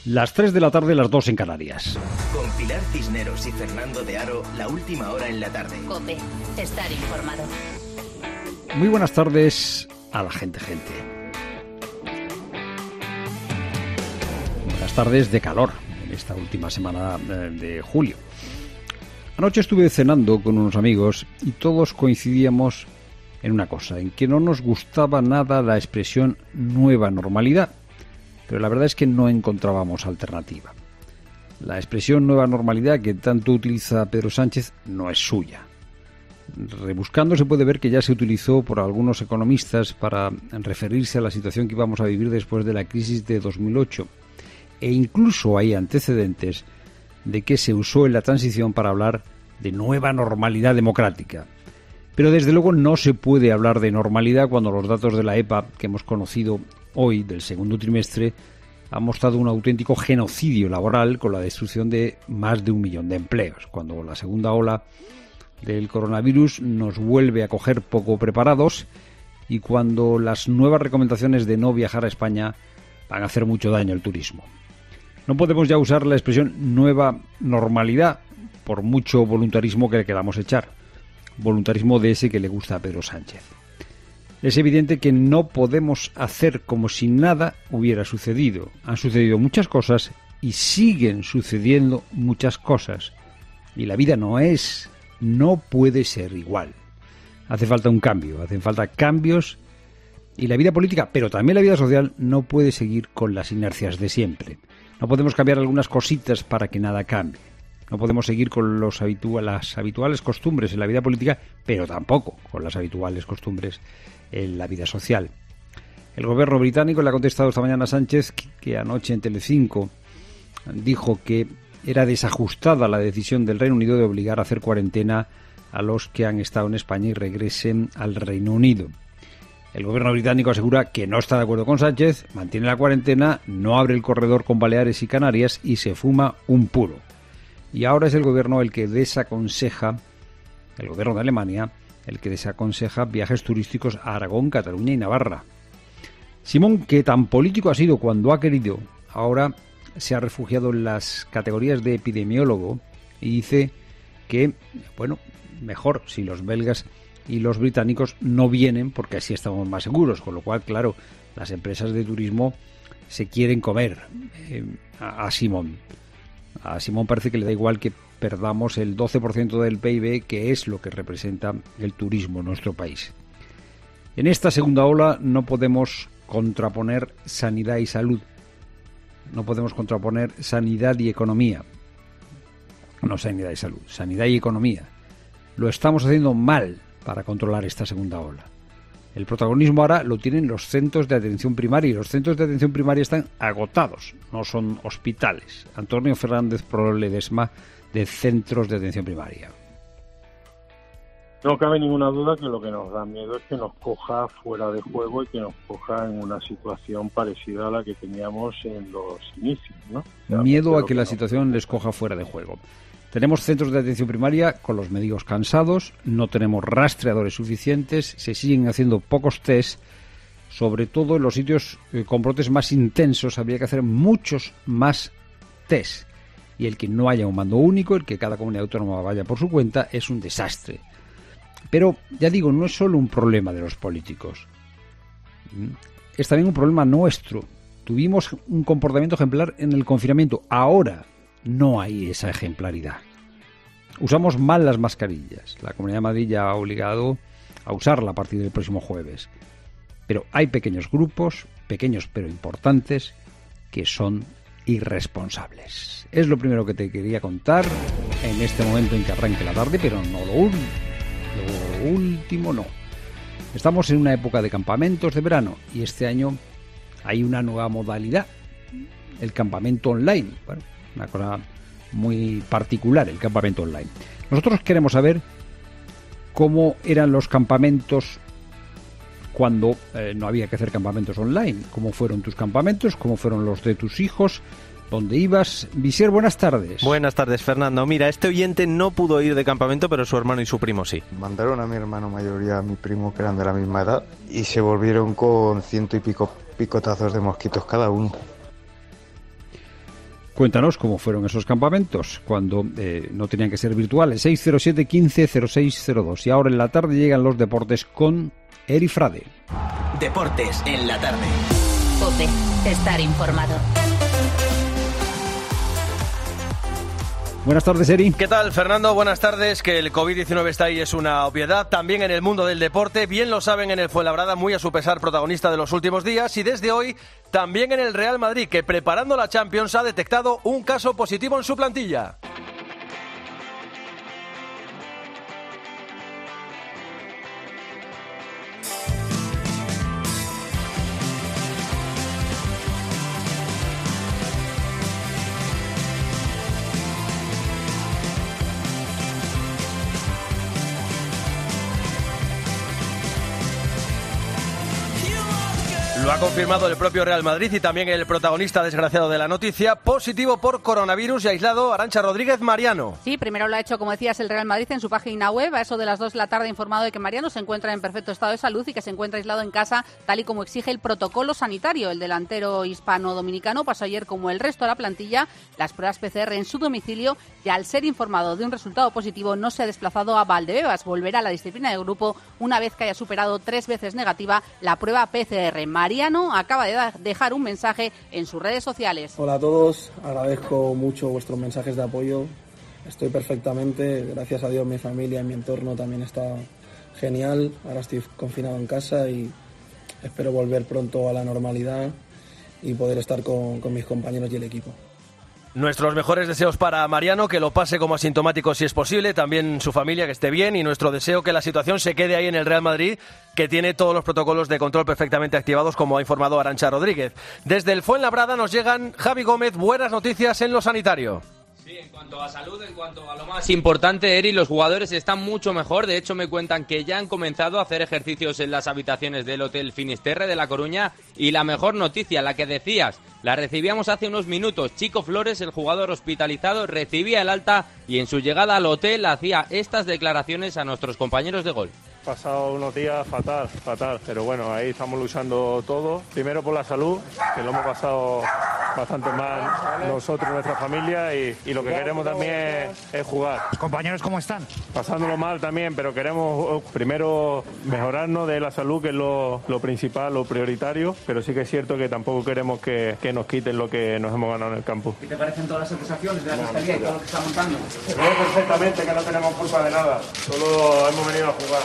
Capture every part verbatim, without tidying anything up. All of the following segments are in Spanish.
Las tres de la tarde, las dos en Canarias. Con Pilar Cisneros y Fernando de Aro, la última hora en la tarde. COPE, estar informado. Muy buenas tardes a la gente, gente. Buenas tardes de calor en esta última semana de julio. Anoche estuve cenando con unos amigos y todos coincidíamos en una cosa, en que no nos gustaba nada la expresión nueva normalidad. Pero la verdad es que no encontrábamos alternativa. La expresión nueva normalidad que tanto utiliza Pedro Sánchez no es suya. Rebuscando se puede ver que ya se utilizó por algunos economistas para referirse a la situación que íbamos a vivir después de la crisis de dos mil ocho. E incluso hay antecedentes de que se usó en la transición para hablar de nueva normalidad democrática. Pero desde luego no se puede hablar de normalidad cuando los datos de la E P A que hemos conocido hoy, del segundo trimestre, han mostrado un auténtico genocidio laboral con la destrucción de más de un millón de empleos, cuando la segunda ola del coronavirus nos vuelve a coger poco preparados y cuando las nuevas recomendaciones de no viajar a España van a hacer mucho daño al turismo. No podemos ya usar la expresión nueva normalidad por mucho voluntarismo que le queramos echar, voluntarismo de ese que le gusta a Pedro Sánchez. Es evidente que no podemos hacer como si nada hubiera sucedido. Han sucedido muchas cosas y siguen sucediendo muchas cosas. Y la vida no es, no puede ser igual. Hace falta un cambio, hacen falta cambios y la vida política, pero también la vida social, no puede seguir con las inercias de siempre. No podemos cambiar algunas cositas para que nada cambie. No podemos seguir con los habitu- las habituales costumbres en la vida política, pero tampoco con las habituales costumbres en la vida social. El gobierno británico le ha contestado esta mañana a Sánchez que, que anoche en Telecinco dijo que era desajustada la decisión del Reino Unido de obligar a hacer cuarentena a los que han estado en España y regresen al Reino Unido. El gobierno británico asegura que no está de acuerdo con Sánchez, mantiene la cuarentena, no abre el corredor con Baleares y Canarias y se fuma un puro. Y ahora es el gobierno el que desaconseja, el gobierno de Alemania, el que desaconseja viajes turísticos a Aragón, Cataluña y Navarra. Simón, que tan político ha sido cuando ha querido, ahora se ha refugiado en las categorías de epidemiólogo y dice que, bueno, mejor si los belgas y los británicos no vienen porque así estamos más seguros, con lo cual, claro, las empresas de turismo se quieren comer eh, a, a Simón. A Simón parece que le da igual que perdamos el doce por ciento del P I B, que es lo que representa el turismo en nuestro país. En esta segunda ola no podemos contraponer sanidad y salud. No podemos contraponer sanidad y economía. No sanidad y salud, sanidad y economía. Lo estamos haciendo mal para controlar esta segunda ola. El protagonismo ahora lo tienen los centros de atención primaria y los centros de atención primaria están agotados, no son hospitales. Antonio Fernández Pro Ledesma, de centros de atención primaria. No cabe ninguna duda que lo que nos da miedo es que nos coja fuera de juego y que nos coja en una situación parecida a la que teníamos en los inicios, ¿no? Miedo a que la situación les coja fuera de juego. Tenemos centros de atención primaria con los médicos cansados, no tenemos rastreadores suficientes, se siguen haciendo pocos test, sobre todo en los sitios con brotes más intensos habría que hacer muchos más test. Y el que no haya un mando único, el que cada comunidad autónoma vaya por su cuenta, es un desastre. Pero, ya digo, no es solo un problema de los políticos. Es también un problema nuestro. Tuvimos un comportamiento ejemplar en el confinamiento. Ahora no hay esa ejemplaridad. Usamos mal las mascarillas. La Comunidad de Madrid ya ha obligado a usarla a partir del próximo jueves. Pero hay pequeños grupos, pequeños pero importantes, que son irresponsables. Es lo primero que te quería contar en este momento en que arranque la tarde, pero no lo, un... lo último no. Estamos en una época de campamentos de verano y este año hay una nueva modalidad, el campamento online. Bueno, una cosa muy particular, el campamento online. Nosotros queremos saber cómo eran los campamentos cuando eh, no había que hacer campamentos online. ¿Cómo fueron tus campamentos? ¿Cómo fueron los de tus hijos? ¿Dónde ibas? Visier, buenas tardes. Buenas tardes, Fernando. Mira, este oyente no pudo ir de campamento, pero su hermano y su primo sí. Mandaron a mi hermano mayor y a mi primo, que eran de la misma edad, y se volvieron con ciento y pico picotazos de mosquitos cada uno. Cuéntanos cómo fueron esos campamentos cuando eh, no tenían que ser virtuales. seis cero siete, quince, cero seis cero dos. Y ahora en la tarde llegan los deportes con Eri Frade. Deportes en la tarde. COPE. Estar informado. Buenas tardes, Eri. ¿Qué tal, Fernando? Buenas tardes. Que el covid diecinueve está ahí es una obviedad. También en el mundo del deporte, bien lo saben en el Fuenlabrada, muy a su pesar protagonista de los últimos días. Y desde hoy, también en el Real Madrid, que preparando la Champions ha detectado un caso positivo en su plantilla. Lo ha confirmado el propio Real Madrid y también el protagonista desgraciado de la noticia, positivo por coronavirus y aislado, Arantxa Rodríguez Mariano. Sí, primero lo ha hecho, como decías, el Real Madrid en su página web. A eso de las dos de la tarde ha informado de que Mariano se encuentra en perfecto estado de salud y que se encuentra aislado en casa, tal y como exige el protocolo sanitario. El delantero hispano-dominicano pasó ayer, como el resto de la plantilla, las pruebas P C R en su domicilio y, al ser informado de un resultado positivo, no se ha desplazado a Valdebebas. Volverá a la disciplina de grupo una vez que haya superado tres veces negativa la prueba P C R. Mariano acaba de dejar un mensaje en sus redes sociales. Hola a todos, agradezco mucho vuestros mensajes de apoyo. Estoy perfectamente, gracias a Dios mi familia y mi entorno también está genial. Ahora estoy confinado en casa y espero volver pronto a la normalidad y poder estar con, con mis compañeros y el equipo. Nuestros mejores deseos para Mariano, que lo pase como asintomático si es posible, también su familia, que esté bien, y nuestro deseo que la situación se quede ahí en el Real Madrid, que tiene todos los protocolos de control perfectamente activados, como ha informado Arantxa Rodríguez. Desde el Fuenlabrada nos llegan Javi Gómez, buenas noticias en lo sanitario. Sí, en cuanto a salud, en cuanto a lo más importante, Eri, los jugadores están mucho mejor. De hecho, me cuentan que ya han comenzado a hacer ejercicios en las habitaciones del Hotel Finisterre de La Coruña. Y la mejor noticia, la que decías, la recibíamos hace unos minutos. Chico Flores, el jugador hospitalizado, recibía el alta y en su llegada al hotel hacía estas declaraciones a nuestros compañeros de Gol. Pasado unos días fatal, fatal, pero bueno, ahí estamos luchando todo. Primero por la salud, que lo hemos pasado bastante mal nosotros, nuestra familia, y, y lo que queremos también es, es jugar. ¿Los compañeros cómo están? Pasándolo mal también, pero queremos primero mejorarnos de la salud, que es lo, lo principal, lo prioritario, pero sí que es cierto que tampoco queremos que, que nos quiten lo que nos hemos ganado en el campo. ¿Qué te parecen todas las acusaciones de la Fiscalía y todo lo que está montando? Se ve perfectamente que no tenemos culpa de nada, solo hemos venido a jugar.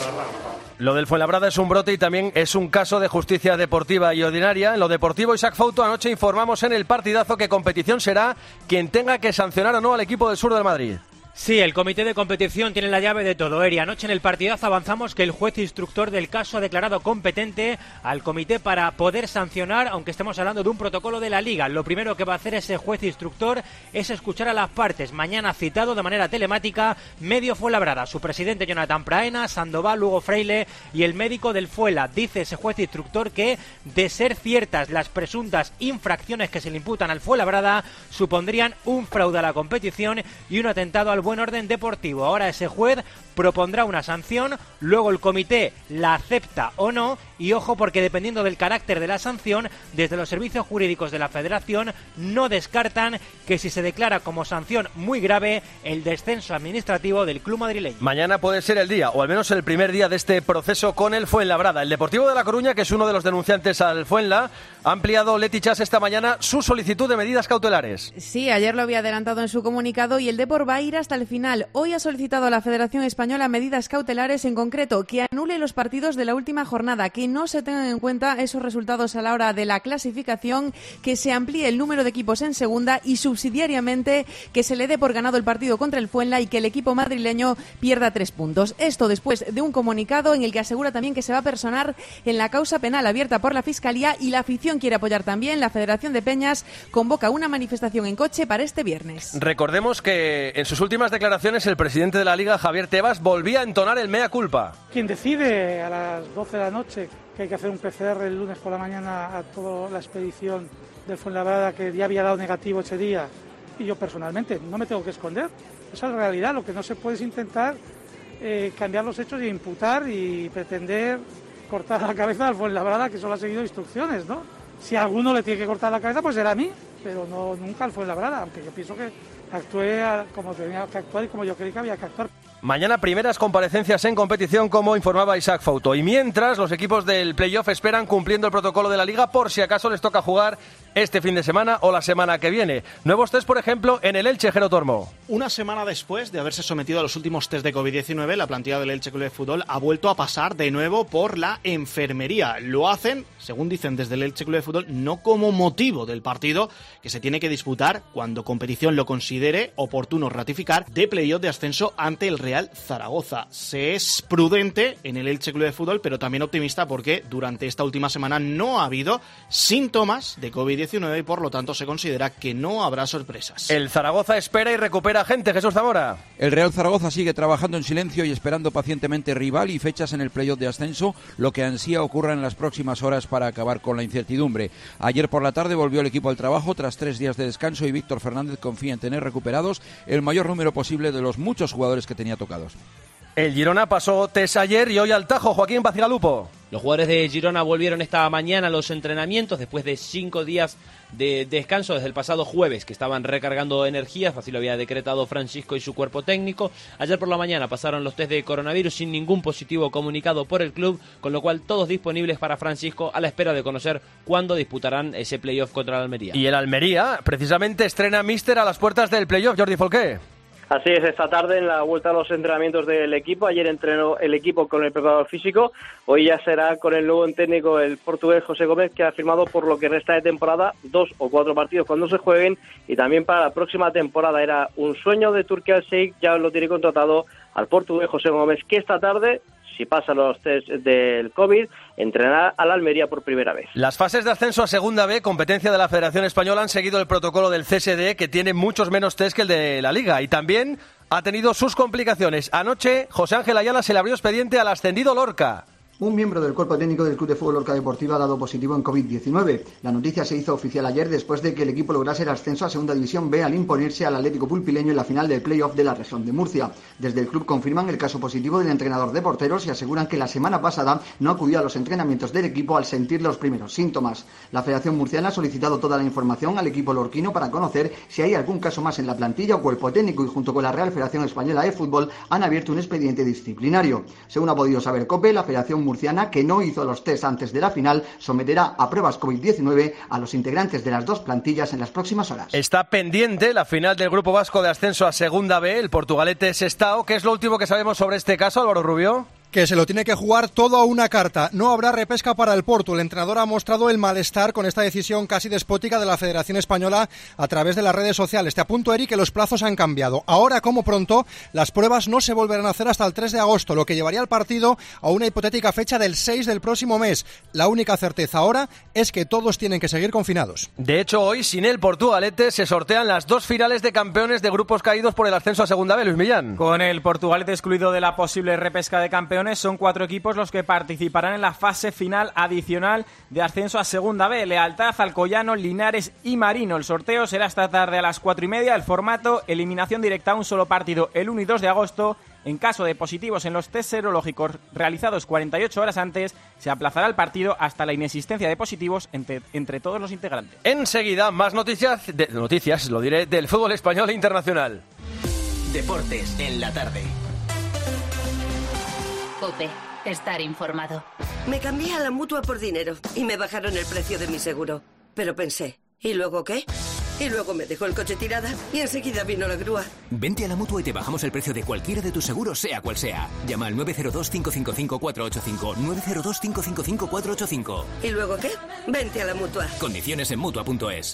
Lo del Fuenlabrada es un brote y también es un caso de justicia deportiva y ordinaria. En lo deportivo, Isaac Fouto, anoche informamos en el partidazo que competición será quien tenga que sancionar o no al equipo del sur del Madrid. Sí, el comité de competición tiene la llave de todo, Eri. Anoche en el partidazo avanzamos que el juez instructor del caso ha declarado competente al comité para poder sancionar, aunque estemos hablando de un protocolo de la Liga. Lo primero que va a hacer ese juez instructor es escuchar a las partes. Mañana citado de manera telemática Medio Fuenlabrada, su presidente Jonathan Praena, Sandoval, Hugo Freile y el médico del Fuenla. Dice ese juez instructor que, de ser ciertas las presuntas infracciones que se le imputan al Fuenlabrada, supondrían un fraude a la competición y un atentado al buen orden deportivo. Ahora ese juez propondrá una sanción, luego el comité la acepta o no, y ojo porque dependiendo del carácter de la sanción, desde los servicios jurídicos de la Federación no descartan que si se declara como sanción muy grave el descenso administrativo del club madrileño. Mañana puede ser el día, o al menos el primer día de este proceso con el Fuenlabrada. El Deportivo de La Coruña, que es uno de los denunciantes al Fuenla, ha ampliado Leti Chas esta mañana su solicitud de medidas cautelares. Sí, ayer lo había adelantado en su comunicado y el Depor va a ir hasta el final. Hoy ha solicitado a la Federación Española medidas cautelares, en concreto que anule los partidos de la última jornada, que no se tengan en cuenta esos resultados a la hora de la clasificación, que se amplíe el número de equipos en segunda y subsidiariamente que se le dé por ganado el partido contra el Fuenla y que el equipo madrileño pierda tres puntos. Esto después de un comunicado en el que asegura también que se va a personar en la causa penal abierta por la Fiscalía, y la afición quiere apoyar también. La Federación de Peñas convoca una manifestación en coche para este viernes. Recordemos que en sus últimas declaraciones el presidente de la Liga, Javier Tebas, volvía a entonar el mea culpa. Quien decide a las doce de la noche que hay que hacer un P C R el lunes por la mañana a toda la expedición del Fuenlabrada, que ya había dado negativo ese día, y yo personalmente no me tengo que esconder. Esa es la realidad. Lo que no se puede es intentar eh, cambiar los hechos y imputar y pretender cortar la cabeza al Fuenlabrada, que solo ha seguido instrucciones, ¿no? Si a alguno le tiene que cortar la cabeza, pues será a mí. pero no nunca al Fuenlabrada, aunque yo pienso que actué como tenía que actuar y como yo creí que había que actuar. Mañana primeras comparecencias en competición, como informaba Isaac Fouto. Y mientras, los equipos del playoff esperan cumpliendo el protocolo de la Liga por si acaso les toca jugar este fin de semana o la semana que viene. Nuevos test, por ejemplo, en el Elche, Jero Tormo. Una semana después de haberse sometido a los últimos test de covid diecinueve, la plantilla del Elche Club de Fútbol ha vuelto a pasar de nuevo por la enfermería. Lo hacen, según dicen desde el Elche Club de Fútbol, no como motivo del partido que se tiene que disputar cuando competición lo considere oportuno ratificar de playoff de ascenso ante el Real Zaragoza. Se es prudente en el Elche Club de Fútbol, pero también optimista porque durante esta última semana no ha habido síntomas de covid diecinueve y por lo tanto se considera que no habrá sorpresas. El Zaragoza espera y recupera gente. Jesús Zamora. El Real Zaragoza sigue trabajando en silencio y esperando pacientemente rival y fechas en el playoff de ascenso, lo que ansía ocurra en las próximas horas para acabar con la incertidumbre. Ayer por la tarde volvió el equipo al trabajo tras tres días de descanso y Víctor Fernández confía en tener recuperados el mayor número posible de los muchos jugadores que tenía tocados. El Girona pasó test ayer y hoy al Tajo. Joaquín Bacigalupo. Los jugadores de Girona volvieron esta mañana a los entrenamientos después de cinco días de descanso desde el pasado jueves, que estaban recargando energías, así lo había decretado Francisco y su cuerpo técnico. Ayer por la mañana pasaron los test de coronavirus sin ningún positivo comunicado por el club, con lo cual todos disponibles para Francisco a la espera de conocer cuándo disputarán ese playoff contra el Almería. Y el Almería precisamente estrena míster a las puertas del playoff. Jordi Folqué. Así es, esta tarde en la vuelta a los entrenamientos del equipo. Ayer entrenó el equipo con el preparador físico. Hoy ya será con el nuevo técnico, el portugués José Gómez, que ha firmado por lo que resta de temporada dos o cuatro partidos cuando se jueguen. Y también para la próxima temporada. Era un sueño de Turquía al Sheikh, ya lo tiene contratado al portugués José Gómez, que esta tarde, si pasa los test del COVID, entrenará a la Almería por primera vez. Las fases de ascenso a Segunda B, competencia de la Federación Española, han seguido el protocolo del C S D, que tiene muchos menos test que el de la Liga, y también ha tenido sus complicaciones. Anoche, José Ángel Ayala se le abrió expediente al ascendido Lorca. Un miembro del cuerpo técnico del Club de Fútbol Lorca Deportiva ha dado positivo en covid diecinueve. La noticia se hizo oficial ayer después de que el equipo lograse el ascenso a Segunda División B al imponerse al Atlético Pulpileño en la final del playoff de la región de Murcia. Desde el club confirman el caso positivo del entrenador de porteros y aseguran que la semana pasada no acudió a los entrenamientos del equipo al sentir los primeros síntomas. La Federación Murciana ha solicitado toda la información al equipo lorquino para conocer si hay algún caso más en la plantilla o cuerpo técnico, y junto con la Real Federación Española de Fútbol han abierto un expediente disciplinario. Según ha podido saber COPE, la Federación Murciana, que no hizo los test antes de la final, someterá a pruebas covid diecinueve a los integrantes de las dos plantillas en las próximas horas. Está pendiente la final del Grupo Vasco de Ascenso a Segunda B, el Portugalete Sestao. ¿Qué es lo último que sabemos sobre este caso, Álvaro Rubio? Que se lo tiene que jugar todo a una carta. No habrá repesca para el Porto. El entrenador ha mostrado el malestar con esta decisión casi despótica de la Federación Española a través de las redes sociales. Te apunto, Eri, que los plazos han cambiado. Ahora, como pronto, las pruebas no se volverán a hacer hasta el tres de agosto, lo que llevaría al partido a una hipotética fecha del seis del próximo mes. La única certeza ahora es que todos tienen que seguir confinados. De hecho, hoy, sin el Portugalete, se sortean las dos finales de campeones de grupos caídos por el ascenso a Segunda B. Luis Millán. Con el Portugalete excluido de la posible repesca de campeones, son cuatro equipos los que participarán en la fase final adicional de ascenso a Segunda B. Lealtad, Alcoyano, Linares y Marino. El sorteo será esta tarde a las cuatro y media. El formato, eliminación directa a un solo partido el uno y dos de agosto. En caso de positivos en los test serológicos realizados cuarenta y ocho horas antes, se aplazará el partido hasta la inexistencia de positivos entre, entre todos los integrantes. Enseguida, más noticias, de, noticias, lo diré, del fútbol español e internacional. Deportes en la tarde. COPE, estar informado. Me cambié a la Mutua por dinero y me bajaron el precio de mi seguro. Pero pensé, ¿y luego qué? Y luego me dejó el coche tirada y enseguida vino la grúa. Vente a la Mutua y te bajamos el precio de cualquiera de tus seguros, sea cual sea. Llama al nueve cero dos, cinco cinco cinco, cuatro ocho cinco, nueve cero dos, cinco cinco cinco, cuatro ocho cinco. ¿Y luego qué? Vente a la Mutua. Condiciones en Mutua punto es.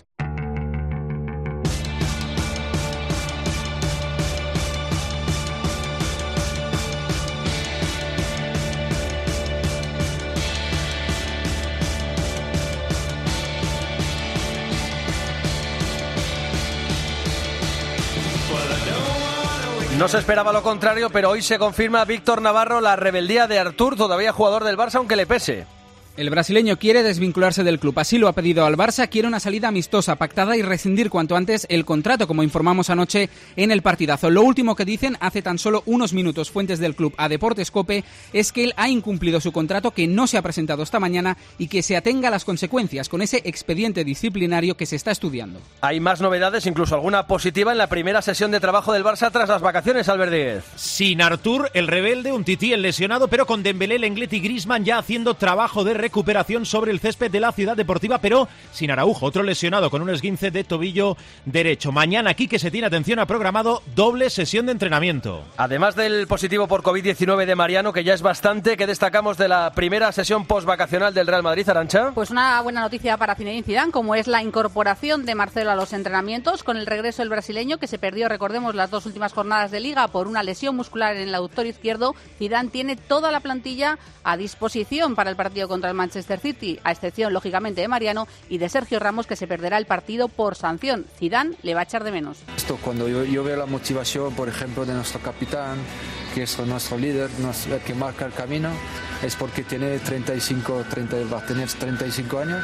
No se esperaba lo contrario, pero hoy se confirma Víctor Navarro la rebeldía de Artur, todavía jugador del Barça, aunque le pese. El brasileño quiere desvincularse del club, así lo ha pedido al Barça, quiere una salida amistosa, pactada y rescindir cuanto antes el contrato, como informamos anoche en el partidazo. Lo último que dicen hace tan solo unos minutos fuentes del club a Deportes COPE es que él ha incumplido su contrato, que no se ha presentado esta mañana y que se atenga a las consecuencias con ese expediente disciplinario que se está estudiando. Hay más novedades, incluso alguna positiva en la primera sesión de trabajo del Barça tras las vacaciones, Albert Díez. Sin Artur, el rebelde, un Tití, el lesionado, pero con Dembélé, Lenglet y Griezmann ya haciendo trabajo de recuperación sobre el césped de la Ciudad Deportiva, pero sin Araujo, otro lesionado con un esguince de tobillo derecho. Mañana Quique Setién, atención, ha programado doble sesión de entrenamiento. Además del positivo por covid diecinueve de Mariano, que ya es bastante, ¿qué destacamos de la primera sesión postvacacional del Real Madrid, Arantxa? Pues una buena noticia para Zinedine Zidane, como es la incorporación de Marcelo a los entrenamientos, con el regreso del brasileño, que se perdió, recordemos, las dos últimas jornadas de Liga por una lesión muscular en el aductor izquierdo. Zidane tiene toda la plantilla a disposición para el partido contra el Manchester City, a excepción, lógicamente, de Mariano y de Sergio Ramos, que se perderá el partido por sanción. Zidane le va a echar de menos. Esto, cuando yo, yo veo la motivación, por ejemplo, de nuestro capitán, que es nuestro líder, nuestro, que marca el camino, es porque tiene treinta y cinco, treinta, va a tener treinta y cinco años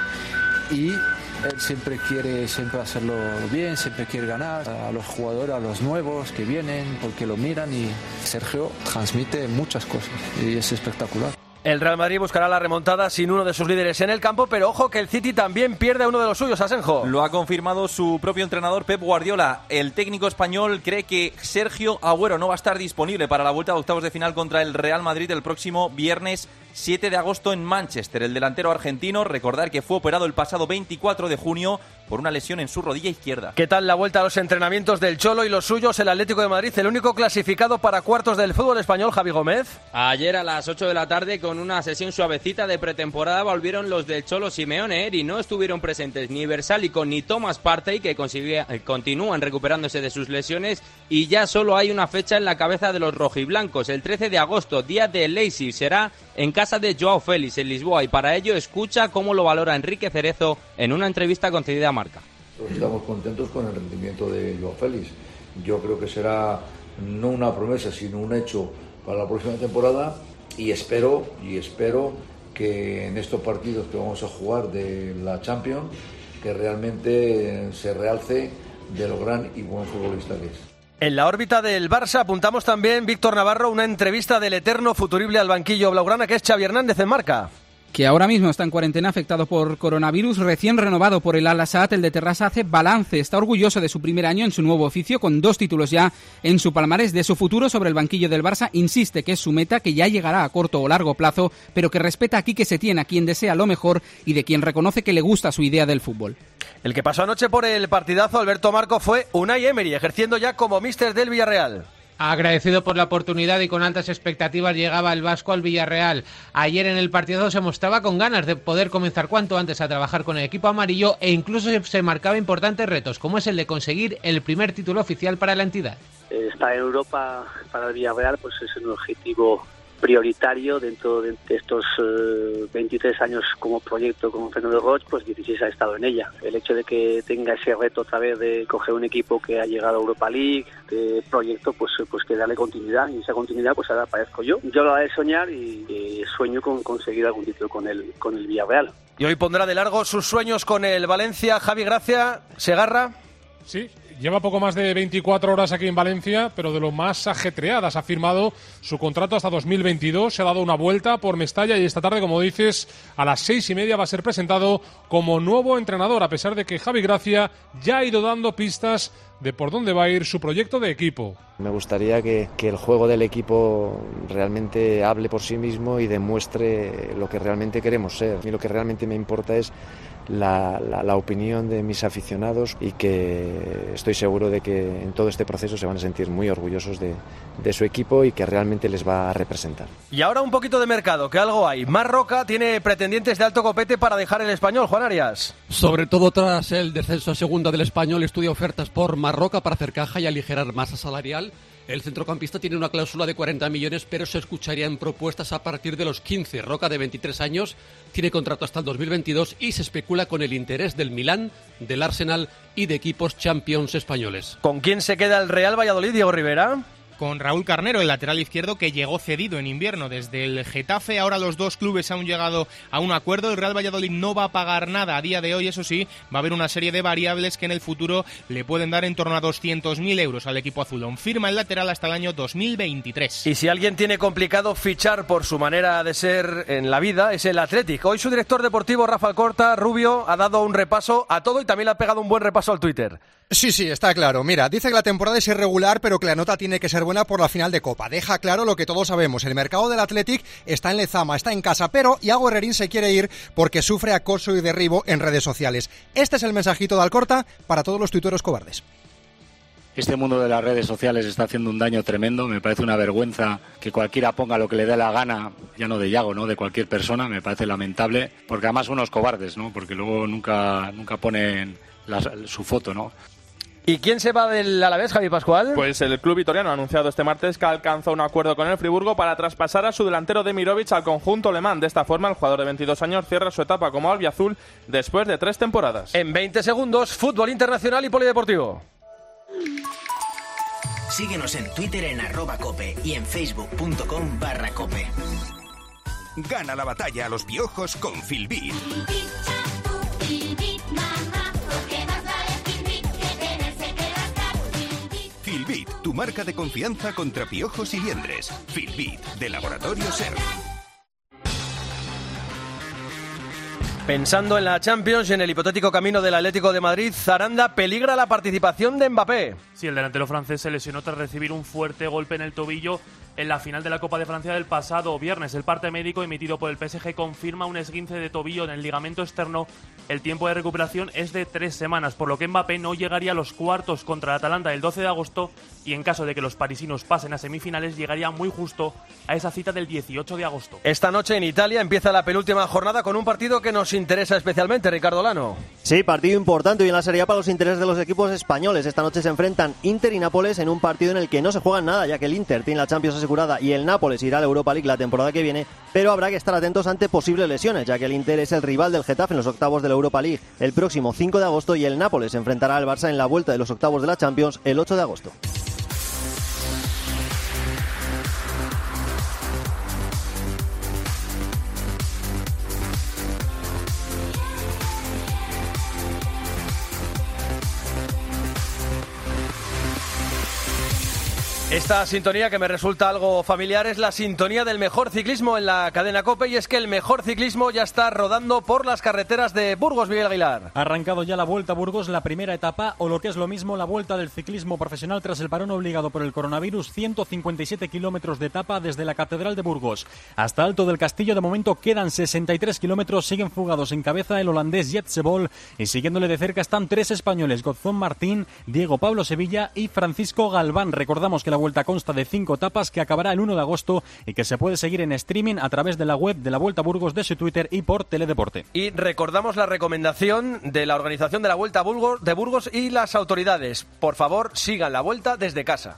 y él siempre quiere siempre hacerlo bien, siempre quiere ganar a los jugadores, a los nuevos que vienen, porque lo miran, y Sergio transmite muchas cosas y es espectacular. El Real Madrid buscará la remontada sin uno de sus líderes en el campo, pero ojo que el City también pierde a uno de los suyos, Asenjo. Lo ha confirmado su propio entrenador Pep Guardiola. El técnico español cree que Sergio Agüero no va a estar disponible para la vuelta de octavos de final contra el Real Madrid el próximo viernes siete de agosto en Manchester. El delantero argentino, recordar que fue operado el pasado veinticuatro de junio por una lesión en su rodilla izquierda. ¿Qué tal la vuelta a los entrenamientos del Cholo y los suyos? El Atlético de Madrid, el único clasificado para cuartos del fútbol español, Javi Gómez. Ayer a las ocho de la tarde, con una sesión suavecita de pretemporada, volvieron los del Cholo Simeone, y no estuvieron presentes ni Versálico ni Thomas Partey, que consigue, eh, continúan recuperándose de sus lesiones, y ya solo hay una fecha en la cabeza de los rojiblancos, el trece de agosto, día de Leipzig, será en casa de Joao Félix en Lisboa, y para ello escucha cómo lo valora Enrique Cerezo en una entrevista concedida a Marca. Estamos contentos con el rendimiento de Joao Félix. Yo creo que será no una promesa, sino un hecho para la próxima temporada, y espero y espero que en estos partidos que vamos a jugar de la Champions, que realmente se realce de lo gran y buen futbolista que es. En la órbita del Barça apuntamos también, Víctor Navarro, una entrevista del eterno futurible al banquillo blaugrana, que es Xavi Hernández en Marca. Que ahora mismo está en cuarentena, afectado por coronavirus, recién renovado por el Al-Assad. El de Terrassa hace balance, está orgulloso de su primer año en su nuevo oficio, con dos títulos ya en su palmarés. De su futuro sobre el banquillo del Barça, insiste que es su meta, que ya llegará a corto o largo plazo, pero que respeta a Quique Setién, a quien desea lo mejor y de quien reconoce que le gusta su idea del fútbol. El que pasó anoche por el partidazo, Alberto Marco, fue Unai Emery, ejerciendo ya como míster del Villarreal. Agradecido por la oportunidad y con altas expectativas llegaba el vasco al Villarreal. Ayer en el partido se mostraba con ganas de poder comenzar cuanto antes a trabajar con el equipo amarillo, e incluso se marcaba importantes retos, como es el de conseguir el primer título oficial para la entidad. Estar en Europa para el Villarreal pues es un objetivo prioritario dentro de estos uh, veintitrés años como proyecto con Fernando Roig, pues dieciséis ha estado en ella. El hecho de que tenga ese reto otra vez de coger un equipo que ha llegado a Europa League, de proyecto, pues pues que darle continuidad, y esa continuidad pues ahora aparezco yo. Yo lo haré soñar y, y sueño con conseguir algún título con el, con el Villarreal. Y hoy pondrá de largo sus sueños con el Valencia. Javi Gracia, Segarra. Sí. Lleva poco más de veinticuatro horas aquí en Valencia, pero de lo más ajetreadas. Ha firmado su contrato hasta dos mil veintidós, se ha dado una vuelta por Mestalla y esta tarde, como dices, a las seis y media va a ser presentado como nuevo entrenador, a pesar de que Javi Gracia ya ha ido dando pistas de por dónde va a ir su proyecto de equipo. Me gustaría que, que el juego del equipo realmente hable por sí mismo y demuestre lo que realmente queremos ser. A mí lo que realmente me importa es La, la, la opinión de mis aficionados, y que estoy seguro de que en todo este proceso se van a sentir muy orgullosos de, de su equipo y que realmente les va a representar. Y ahora un poquito de mercado, que algo hay. Marroca tiene pretendientes de alto copete para dejar el Español, Juan Arias. Sobre todo tras el descenso a segunda del Español, estudia ofertas por Marroca para hacer caja y aligerar masa salarial. El centrocampista tiene una cláusula de cuarenta millones, pero se escucharían propuestas a partir de los quince. Roca, de veintitrés años, tiene contrato hasta el dos mil veintidós y se especula con el interés del Milán, del Arsenal y de equipos Champions españoles. ¿Con quién se queda el Real Valladolid, Diego Rivera? con Raúl Carnero, el lateral izquierdo que llegó cedido en invierno desde el Getafe. Ahora los dos clubes han llegado a un acuerdo. El Real Valladolid no va a pagar nada a día de hoy, eso sí, va a haber una serie de variables que en el futuro le pueden dar en torno a doscientos mil euros al equipo azulón. Firma el lateral hasta el año dos mil veintitrés. Y si alguien tiene complicado fichar por su manera de ser en la vida, es el Athletic. Hoy su director deportivo, Rafa Alcorta, Rubio, ha dado un repaso a todo y también le ha pegado un buen repaso al Twitter. Sí, sí, está claro. Mira, dice que la temporada es irregular, pero que la nota tiene que ser buena por la final de Copa. Deja claro lo que todos sabemos. El mercado del Athletic está en Lezama, está en casa, pero Iago Herrerín se quiere ir porque sufre acoso y derribo en redes sociales. Este es el mensajito de Alcorta para todos los tuiteros cobardes. Este mundo de las redes sociales está haciendo un daño tremendo. Me parece una vergüenza que cualquiera ponga lo que le dé la gana, ya no de Iago, ¿no?, de cualquier persona. Me parece lamentable, porque además unos cobardes, ¿no?, porque luego nunca, nunca ponen la, su foto, ¿no? ¿Y quién se va del Alavés, Javi Pascual? Pues el club vitoriano ha anunciado este martes que alcanzó un acuerdo con el Friburgo para traspasar a su delantero Demirovic al conjunto alemán. De esta forma, el jugador de veintidós años cierra su etapa como albiazul después de tres temporadas. En veinte segundos, fútbol internacional y polideportivo. Síguenos en Twitter en arroba cope y en facebook.com barra cope. Gana la batalla a los piojos con Filbit. Filbit, tu marca de confianza contra piojos y liendres. Filbit, de Laboratorio Ser. Pensando en la Champions y en el hipotético camino del Atlético de Madrid, Zaranda, peligra la participación de Mbappé. Sí, el delantero francés se lesionó tras recibir un fuerte golpe en el tobillo en la final de la Copa de Francia del pasado viernes. El parte médico emitido por el P S G confirma un esguince de tobillo en el ligamento externo. El tiempo de recuperación es de tres semanas, por lo que Mbappé no llegaría a los cuartos contra el Atalanta el doce de agosto y en caso de que los parisinos pasen a semifinales llegaría muy justo a esa cita del dieciocho de agosto. Esta noche en Italia empieza la penúltima jornada con un partido que nos interesa especialmente, Ricardo Lano. Sí, partido importante y en la Serie A para los intereses de los equipos españoles. Esta noche se enfrentan Inter y Nápoles en un partido en el que no se juegan nada, ya que el Inter tiene la Champions asegurada y el Nápoles irá a la Europa League la temporada que viene, pero habrá que estar atentos ante posibles lesiones, ya que el Inter es el rival del Getafe en los octavos de la Europa League el próximo cinco de agosto y el Nápoles se enfrentará al Barça en la vuelta de los octavos de la Champions el ocho de agosto. Esta sintonía que me resulta algo familiar es la sintonía del mejor ciclismo en la cadena COPE, y es que el mejor ciclismo ya está rodando por las carreteras de Burgos, Miguel Aguilar. Ha arrancado ya la Vuelta a Burgos, la primera etapa, o lo que es lo mismo, la Vuelta del ciclismo profesional tras el parón obligado por el coronavirus. ciento cincuenta y siete kilómetros de etapa desde la Catedral de Burgos hasta Alto del Castillo. De momento quedan sesenta y tres kilómetros, siguen fugados en cabeza el holandés Jetse Bol y siguiéndole de cerca están tres españoles, Gozón Martín, Diego Pablo Sevilla y Francisco Galván. Recordamos que la Vuelta consta de cinco etapas, que acabará el uno de agosto y que se puede seguir en streaming a través de la web de la Vuelta a Burgos, de su Twitter y por Teledeporte. Y recordamos la recomendación de la organización de la Vuelta a Burgos, de Burgos y las autoridades. Por favor, sigan la Vuelta desde casa.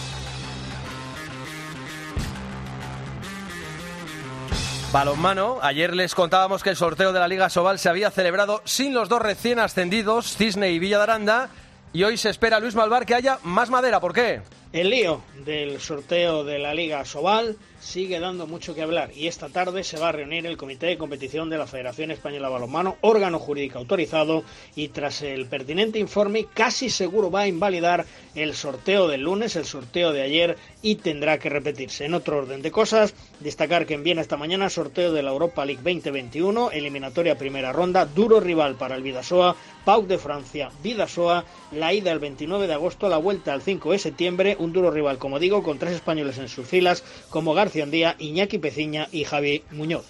Balonmano, ayer les contábamos que el sorteo de la Liga Sobal se había celebrado sin los dos recién ascendidos, Cisne y Villa de Aranda, y hoy se espera, Luis Malvar, que haya más madera. ¿Por qué? El lío del sorteo de la Liga Sobal sigue dando mucho que hablar y esta tarde se va a reunir el Comité de Competición de la Federación Española de Balonmano, órgano jurídico autorizado, y tras el pertinente informe casi seguro va a invalidar el sorteo del lunes, el sorteo de ayer, y tendrá que repetirse. En otro orden de cosas, destacar que en Viena esta mañana sorteo de la Europa League veinte veintiuno, eliminatoria primera ronda, duro rival para el Vidasoa, P A U de Francia, Vidasoa, la ida el veintinueve de agosto, la vuelta el cinco de septiembre, un duro rival, como digo, con tres españoles en sus filas, como García Andía, Iñaki Peciña y Javi Muñoz.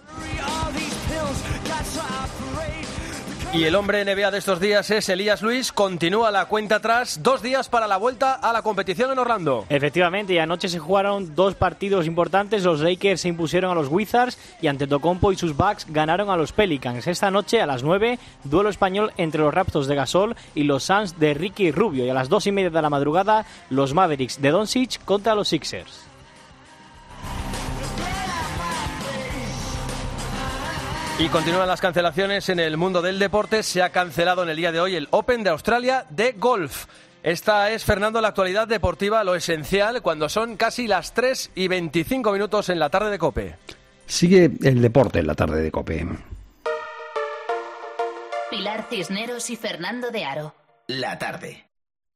Y el hombre N B A de estos días es Elías Luis. Continúa la cuenta atrás, dos días para la vuelta a la competición en Orlando. Efectivamente, y anoche se jugaron dos partidos importantes. Los Lakers se impusieron a los Wizards y Antetokounmpo y sus Bucks ganaron a los Pelicans. Esta noche a las nueve, duelo español entre los Raptors de Gasol y los Suns de Ricky Rubio. Y a las dos y media de la madrugada, los Mavericks de Doncic contra los Sixers. Y continúan las cancelaciones en el mundo del deporte. Se ha cancelado en el día de hoy el Open de Australia de golf. Esta es, Fernando, la actualidad deportiva, lo esencial, cuando son casi las tres y veinticinco minutos en la tarde de COPE. Sigue el deporte en la tarde de COPE. Pilar Cisneros y Fernando de Aro. La tarde.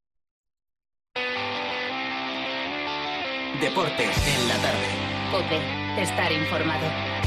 Deportes en la tarde. COPE. Estar informado.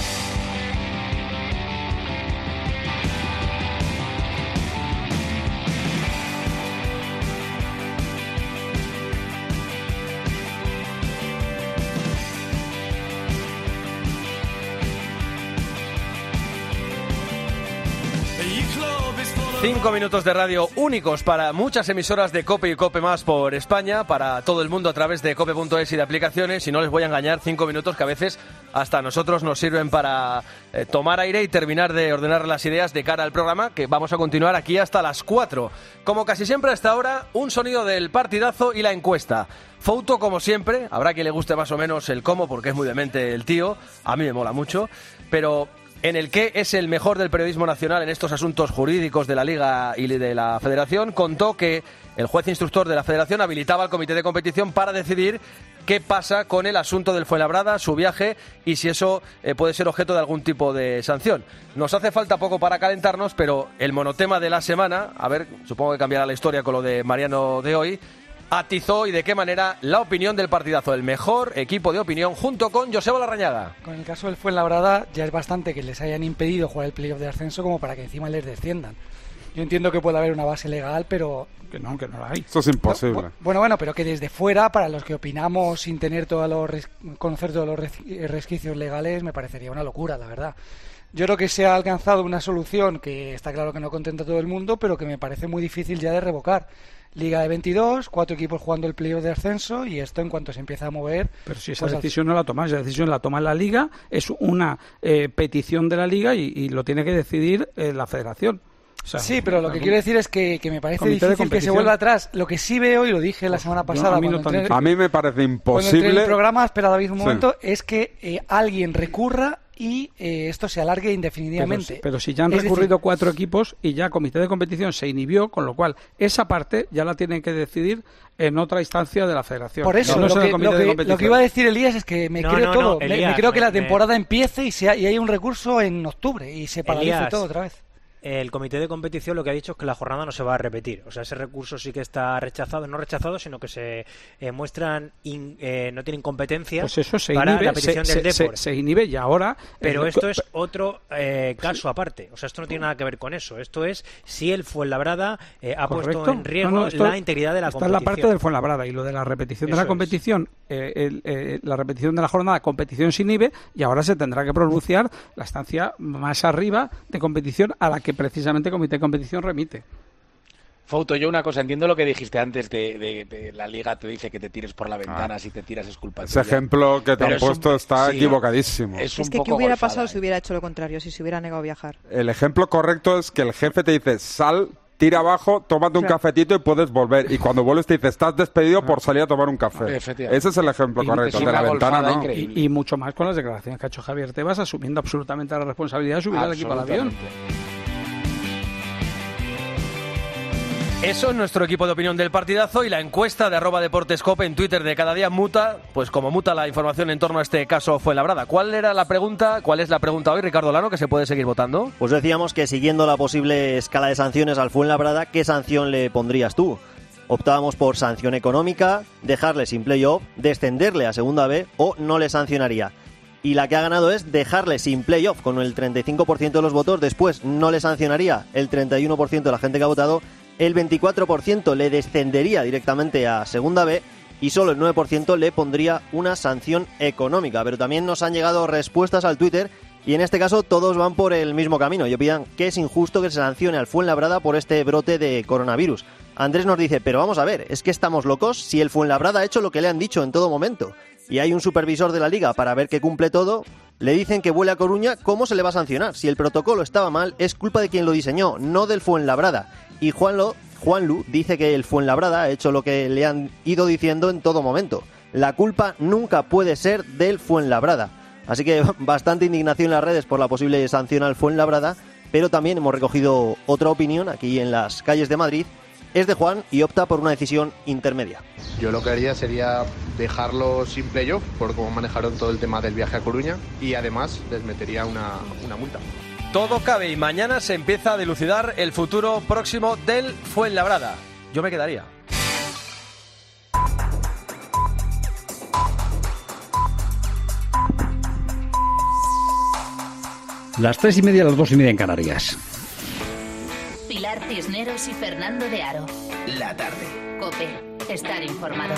Cinco minutos de radio únicos para muchas emisoras de COPE y COPE Más por España, para todo el mundo a través de cope punto es y de aplicaciones, y no les voy a engañar, cinco minutos que a veces hasta a nosotros nos sirven para eh, tomar aire y terminar de ordenar las ideas de cara al programa, que vamos a continuar aquí hasta las cuatro. Como casi siempre hasta ahora, un sonido del partidazo y la encuesta. Fouto, como siempre, habrá quien le guste más o menos el cómo, porque es muy demente el tío, a mí me mola mucho, pero en el que es el mejor del periodismo nacional en estos asuntos jurídicos de la Liga y de la Federación, contó que el juez instructor de la Federación habilitaba al comité de competición para decidir qué pasa con el asunto del Fuenlabrada, su viaje, y si eso eh, puede ser objeto de algún tipo de sanción. Nos hace falta poco para calentarnos, pero el monotema de la semana, a ver, supongo que cambiará la historia con lo de Mariano de hoy, atizó y de qué manera la opinión del partidazo, el mejor equipo de opinión, junto con Joseba Larrañaga. Con el caso del Fuenlabrada ya es bastante que les hayan impedido jugar el playoff de ascenso como para que encima les desciendan. Yo entiendo que puede haber una base legal, pero que no, que no la hay. Eso es imposible. No, bueno, bueno, pero que desde fuera, para los que opinamos sin tener todos los res, conocer todos los resquicios legales, me parecería una locura, la verdad. Yo creo que se ha alcanzado una solución que está claro que no contenta a todo el mundo, pero que me parece muy difícil ya de revocar. Liga de veintidós, cuatro equipos jugando el playoff de ascenso, y esto en cuanto se empieza a mover... Pero si esa pues decisión al... no la toma, esa decisión la toma la Liga, es una eh, petición de la Liga y, y lo tiene que decidir eh, la Federación. O sea, sí, pero lo que quiero decir es que, que me parece difícil que se vuelva atrás. Lo que sí veo, y lo dije la semana pasada... No, a, mí no entré, a mí me parece imposible... Cuando entré en el programa, espera David un momento, sí. es que eh, alguien recurra y eh, esto se alargue indefinidamente. Pero, pero si ya han es recurrido decir, cuatro equipos y ya el comité de competición se inhibió, con lo cual esa parte ya la tienen que decidir en otra instancia de la Federación. Por eso, no, lo, no que, lo, que, lo que iba a decir Elías es que me no, creo no, todo. No, Elías, me, me creo que me, la temporada me... empiece y, sea, y hay un recurso en octubre y se paralice Elías, todo otra vez. El comité de competición lo que ha dicho es que la jornada no se va a repetir. O sea, ese recurso sí que está rechazado, no rechazado, sino que se eh, muestran, in, eh, no tienen competencia pues eso se para inhibe, la petición se, del se, Depor. Se, se inhibe y ahora... Pero eh, esto es otro eh, caso aparte. O sea, esto no tiene nada que ver con eso. Esto es si el Fuenlabrada eh, ha correcto. puesto en riesgo no, no, esto, la integridad de la esta competición. Esta es la parte del Fuenlabrada, y lo de la repetición eso de la competición, eh, el, eh, la repetición de la jornada, competición se inhibe, y ahora se tendrá que pronunciar la estancia más arriba de competición a la que precisamente el comité de competición remite. Fouto, yo una cosa, entiendo lo que dijiste antes de, de, de la Liga te dice que te tires por la ventana, ah. si te tiras es culpa Ese tuya. Ese ejemplo que te han puesto un, está sí, equivocadísimo. Es, es que ¿qué hubiera golfada, pasado eh? si hubiera hecho lo contrario, si se hubiera negado a viajar? El ejemplo correcto es que el jefe te dice, sal, tira abajo, tómate un claro. cafetito y puedes volver. Y cuando vuelves te dice, estás despedido por salir a tomar un café. Ese es el ejemplo y correcto. De la ventana, ¿no? Y, y mucho más con las declaraciones que ha hecho Javier Tebas, asumiendo absolutamente la responsabilidad de subir al equipo al avión. Eso es nuestro equipo de opinión del partidazo, y la encuesta de arroba deportescope en Twitter de cada día muta, pues como muta la información en torno a este caso Fuenlabrada. ¿Cuál era la pregunta? ¿Cuál es la pregunta hoy, Ricardo Lano, que se puede seguir votando? Pues decíamos que siguiendo la posible escala de sanciones al Fuenlabrada, ¿qué sanción le pondrías tú? Optábamos por sanción económica, dejarle sin playoff, descenderle a segunda B o no le sancionaría. Y la que ha ganado es dejarle sin playoff, con el treinta y cinco por ciento de los votos. Después no le sancionaría el treinta y uno por ciento de la gente que ha votado. El veinticuatro por ciento le descendería directamente a segunda B y solo el nueve por ciento le pondría una sanción económica. Pero también nos han llegado respuestas al Twitter y en este caso todos van por el mismo camino y opinan que es injusto que se sancione al Fuenlabrada por este brote de coronavirus. Andrés nos dice, pero vamos a ver, ¿es que estamos locos? Si el Fuenlabrada ha hecho lo que le han dicho en todo momento y hay un supervisor de la Liga para ver que cumple todo, le dicen que vuele a Coruña, ¿cómo se le va a sancionar? Si el protocolo estaba mal, es culpa de quien lo diseñó, no del Fuenlabrada. Y Juanlo, Juanlu dice que el Fuenlabrada ha hecho lo que le han ido diciendo en todo momento. La culpa nunca puede ser del Fuenlabrada. Así que bastante indignación en las redes por la posible sanción al Fuenlabrada, pero también hemos recogido otra opinión aquí en las calles de Madrid, es de Juan y opta por una decisión intermedia. Yo lo que haría sería dejarlo sin playoff, por cómo manejaron todo el tema del viaje a Coruña, y además les metería una, una multa. Todo cabe y mañana se empieza a dilucidar el futuro próximo del Fuenlabrada. Yo me quedaría. Las tres y media, las dos y media en Canarias. Pilar Cisneros y Fernando de Aro. La tarde. COPE. Estar informado.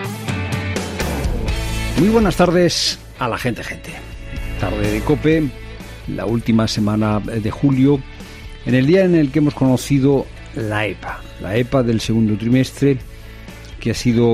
Muy buenas tardes a la gente, gente. Tarde de COPE, la última semana de julio, en el día en el que hemos conocido la EPA. La EPA del segundo trimestre, que ha sido,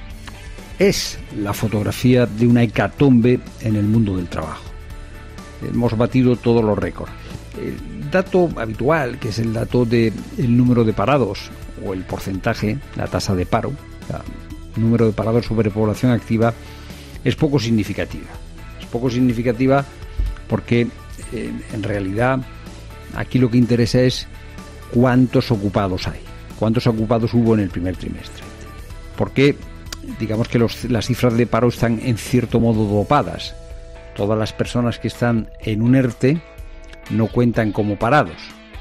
es la fotografía de una hecatombe en el mundo del trabajo. Hemos batido todos los récords. El dato habitual, que es el dato del número de parados, o el porcentaje, la tasa de paro, el número de parados sobre población activa, es poco significativa. Es poco significativa porque eh, en realidad aquí lo que interesa es cuántos ocupados hay, cuántos ocupados hubo en el primer trimestre. Porque digamos que los, las cifras de paro están en cierto modo dopadas. Todas las personas que están en un ERTE no cuentan como parados.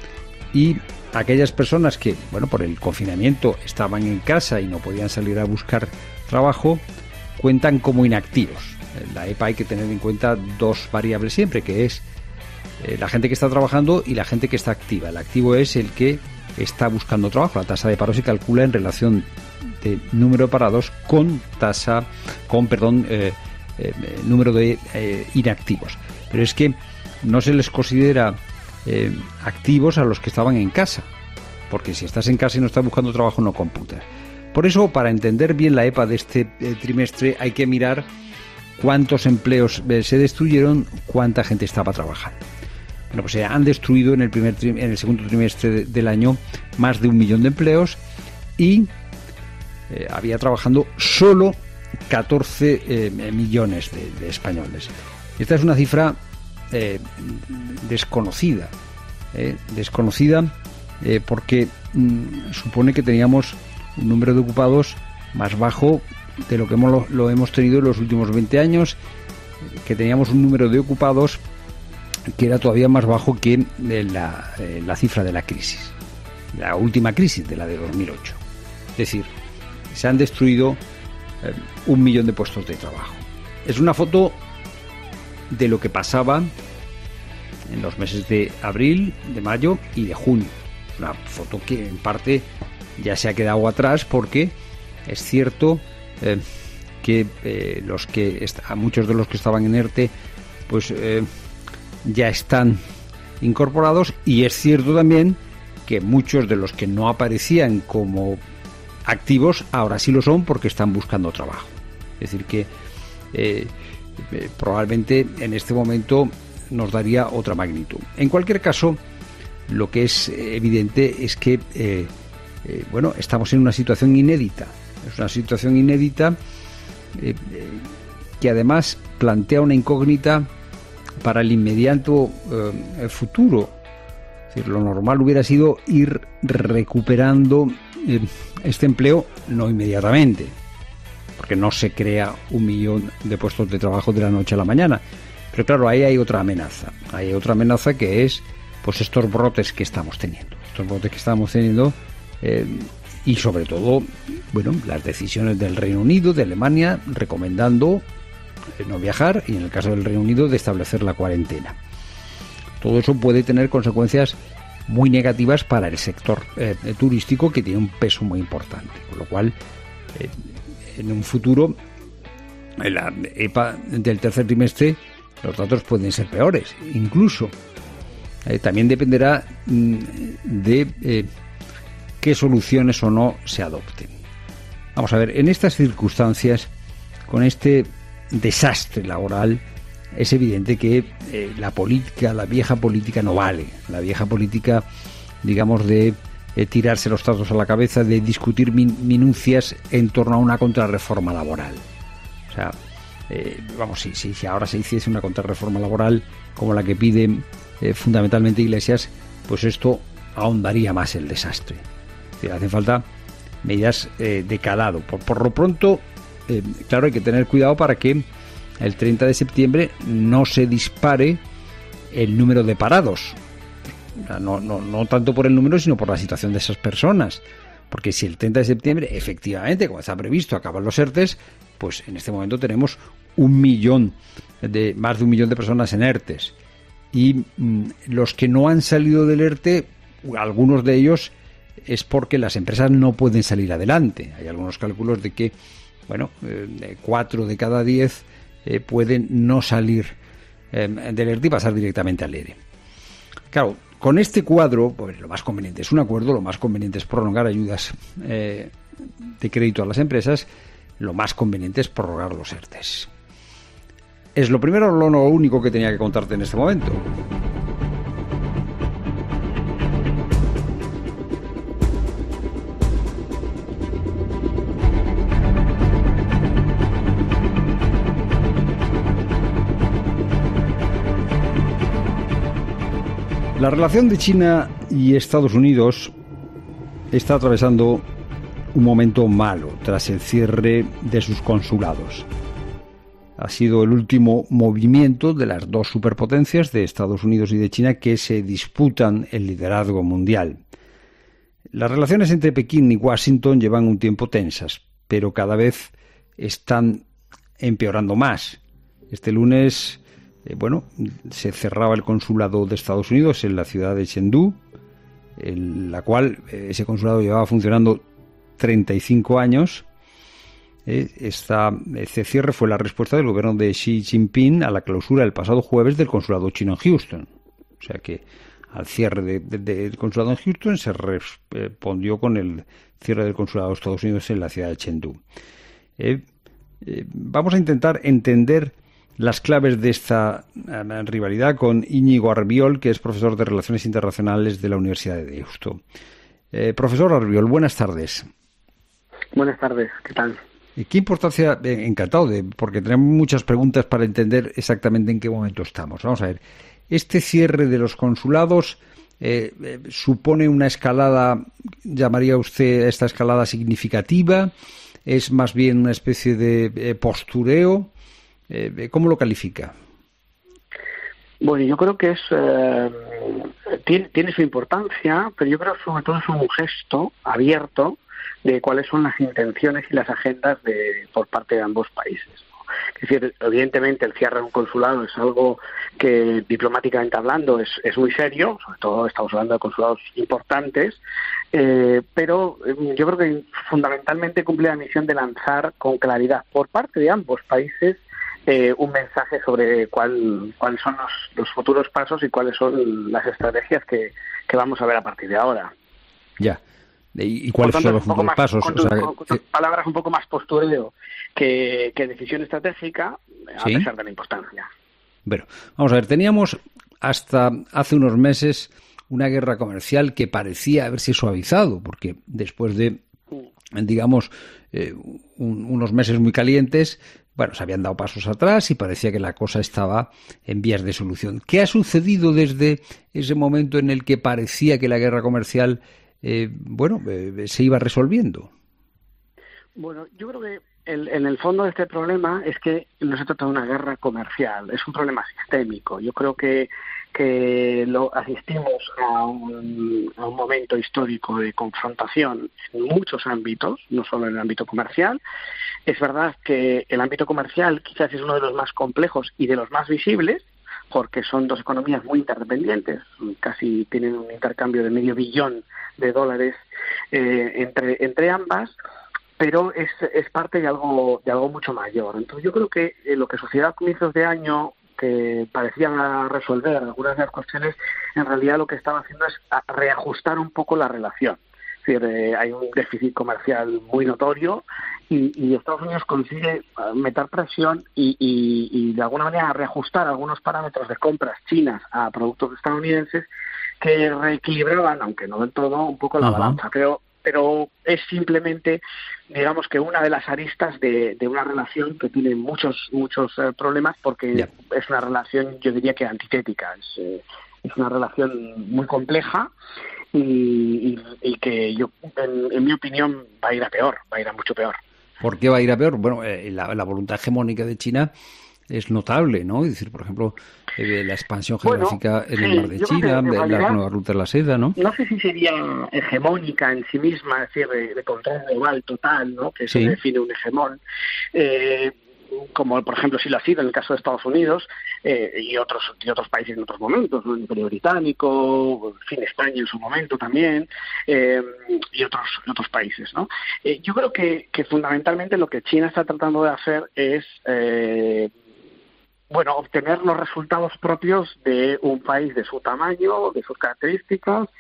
Y aquellas personas que, bueno, por el confinamiento estaban en casa y no podían salir a buscar trabajo, cuentan como inactivos. En la EPA hay que tener en cuenta dos variables siempre, que es eh, la gente que está trabajando y la gente que está activa. El activo es el que está buscando trabajo. La tasa de paro se calcula en relación de número de parados con tasa, con, perdón, eh, Eh, número de eh, inactivos, pero es que no se les considera eh, activos a los que estaban en casa, porque si estás en casa y no estás buscando trabajo no computas. Por eso, para entender bien la EPA de este eh, trimestre, hay que mirar cuántos empleos eh, se destruyeron, cuánta gente estaba trabajando. Bueno, pues se han destruido en el primer tri- en el segundo trimestre de, del año más de un millón de empleos y eh, había trabajando solo catorce eh, millones de, de españoles. Esta es una cifra eh, desconocida, eh, desconocida eh, porque mm, supone que teníamos un número de ocupados más bajo de lo que hemos, lo, lo hemos tenido en los últimos veinte años, que teníamos un número de ocupados que era todavía más bajo que la, eh, la cifra de la crisis, la última crisis de la de dos mil ocho. Es decir, se han destruido Eh, un millón de puestos de trabajo. Es una foto de lo que pasaba en los meses de abril, de mayo y de junio. Una foto que en parte ya se ha quedado atrás porque es cierto eh, que eh, los que est- a muchos de los que estaban en ERTE pues eh, ya están incorporados, y es cierto también que muchos de los que no aparecían como activos ahora sí lo son porque están buscando trabajo. Es decir que eh, eh, probablemente en este momento nos daría otra magnitud. En cualquier caso, lo que es evidente es que eh, eh, bueno, estamos en una situación inédita. Es una situación inédita eh, eh, que además plantea una incógnita para el inmediato eh, futuro. Es decir, lo normal hubiera sido ir recuperando eh, este empleo, no inmediatamente, porque no se crea un millón de puestos de trabajo de la noche a la mañana. Pero claro, ahí hay otra amenaza. Hay otra amenaza que es pues estos brotes que estamos teniendo. Estos brotes que estamos teniendo eh, y sobre todo, bueno, las decisiones del Reino Unido, de Alemania, recomendando eh, no viajar, y en el caso del Reino Unido de establecer la cuarentena. Todo eso puede tener consecuencias muy negativas para el sector eh, turístico, que tiene un peso muy importante, con lo cual eh, en un futuro en la EPA del tercer trimestre los datos pueden ser peores. Incluso eh, también dependerá mm, de eh, qué soluciones o no se adopten. Vamos a ver, en estas circunstancias, con este desastre laboral, es evidente que eh, la política, la vieja política no vale. La vieja política, digamos, de eh, tirarse los tazos a la cabeza, de discutir min- minucias en torno a una contrarreforma laboral. O sea, eh, vamos, si, si, si ahora se hiciese una contrarreforma laboral como la que piden eh, fundamentalmente Iglesias, pues esto ahondaría más el desastre. Es decir, hacen falta medidas eh, de calado. Por, por lo pronto, eh, claro, hay que tener cuidado para que el treinta de septiembre no se dispare el número de parados. No, no, no tanto por el número, sino por la situación de esas personas. Porque si el treinta de septiembre, efectivamente, como está previsto, acaban los ERTES, pues en este momento tenemos un millón, de más de un millón de personas en ERTES. Y mmm, los que no han salido del ERTE, algunos de ellos, es porque las empresas no pueden salir adelante. Hay algunos cálculos de que, bueno, eh, cuatro de cada diez eh, pueden no salir eh, del ERTE y pasar directamente al ERE. Claro, con este cuadro, pues lo más conveniente es un acuerdo, lo más conveniente es prolongar ayudas eh, de crédito a las empresas, lo más conveniente es prorrogar los ERTES. Es lo primero, lo, lo único que tenía que contarte en este momento. La relación de China y Estados Unidos está atravesando un momento malo tras el cierre de sus consulados. Ha sido el último movimiento de las dos superpotencias de Estados Unidos y de China que se disputan el liderazgo mundial. Las relaciones entre Pekín y Washington llevan un tiempo tensas, pero cada vez están empeorando más. Este lunes, eh, bueno, se cerraba el consulado de Estados Unidos en la ciudad de Chengdu, en la cual eh, ese consulado llevaba funcionando treinta y cinco años. Eh, esta, este cierre fue la respuesta del gobierno de Xi Jinping a la clausura el pasado jueves del consulado chino en Houston. O sea que al cierre de, de, del consulado en Houston se respondió con el cierre del consulado de Estados Unidos en la ciudad de Chengdu. Eh, eh, vamos a intentar entender las claves de esta eh, rivalidad con Íñigo Arbiol, que es profesor de Relaciones Internacionales de la Universidad de Deusto. Eh, profesor Arbiol, buenas tardes. Buenas tardes, ¿qué tal? ¿Qué importancia? Eh, encantado, de, porque tenemos muchas preguntas para entender exactamente en qué momento estamos. Vamos a ver, este cierre de los consulados eh, eh, supone una escalada, ¿llamaría usted esta escalada significativa? ¿Es más bien una especie de eh, postureo? Eh, ¿Cómo lo califica? Bueno, yo creo que es eh, tiene, tiene su importancia, pero yo creo que sobre todo es un gesto abierto de cuáles son las intenciones y las agendas de por parte de ambos países, ¿no? Es decir, evidentemente el cierre de un consulado es algo que diplomáticamente hablando es, es muy serio, sobre todo estamos hablando de consulados importantes, eh, pero yo creo que fundamentalmente cumple la misión de lanzar con claridad por parte de ambos países eh, un mensaje sobre cuál, cuáles son los, los futuros pasos y cuáles son las estrategias que, que vamos a ver a partir de ahora. Ya. ¿Y cuáles tanto, son los futuros pasos? Con, o sea, con, con eh, palabras un poco más postureo que, que decisión estratégica, a ¿sí? pesar de la importancia. Bueno, vamos a ver, teníamos hasta hace unos meses una guerra comercial que parecía haberse suavizado, porque después de, digamos, eh, un, unos meses muy calientes, bueno, se habían dado pasos atrás y parecía que la cosa estaba en vías de solución. ¿Qué ha sucedido desde ese momento en el que parecía que la guerra comercial Eh, bueno, eh, se iba resolviendo? Bueno, yo creo que el, en el fondo de este problema es que no se trata de una guerra comercial, es un problema sistémico. Yo creo que, que lo asistimos a un, a un momento histórico de confrontación en muchos ámbitos, no solo en el ámbito comercial. Es verdad que el ámbito comercial quizás es uno de los más complejos y de los más visibles, porque son dos economías muy interdependientes, casi tienen un intercambio de medio billón de dólares eh, entre entre ambas, pero es, es parte de algo de algo mucho mayor. Entonces yo creo que eh, lo que sucedió a comienzos de año, que parecían resolver algunas de las cuestiones, en realidad lo que estaba haciendo es reajustar un poco la relación. Es decir, eh, hay un déficit comercial muy notorio y, y Estados Unidos consigue meter presión y, y, y de alguna manera reajustar algunos parámetros de compras chinas a productos estadounidenses que reequilibraban, aunque no del todo, un poco la Ajá. balanza. Pero, pero es simplemente, digamos, que una de las aristas de, de una relación que tiene muchos muchos eh, problemas, porque yeah. es una relación, yo diría que antitética. Es, eh, es una relación muy compleja y, y, y que yo, en, en mi opinión, va a ir a peor, va a ir a mucho peor. ¿Por qué va a ir a peor? Bueno, eh, la, la voluntad hegemónica de China es notable, ¿no? Es decir, por ejemplo, eh, la expansión geográfica bueno, en el sí, mar de China, que, realidad, la nueva ruta de la seda, ¿no? No sé si sería hegemónica en sí misma, es decir, de, de control global total, ¿no? Que eso sí. define un hegemón. Eh, como por ejemplo sí lo ha sido en el caso de Estados Unidos eh, y otros y otros países en otros momentos, ¿no? El Imperio Británico, en fin, España en su momento también, eh, y otros otros países, ¿no? Eh, yo creo que, que fundamentalmente lo que China está tratando de hacer es eh, bueno, obtener los resultados propios de un país de su tamaño, de sus características,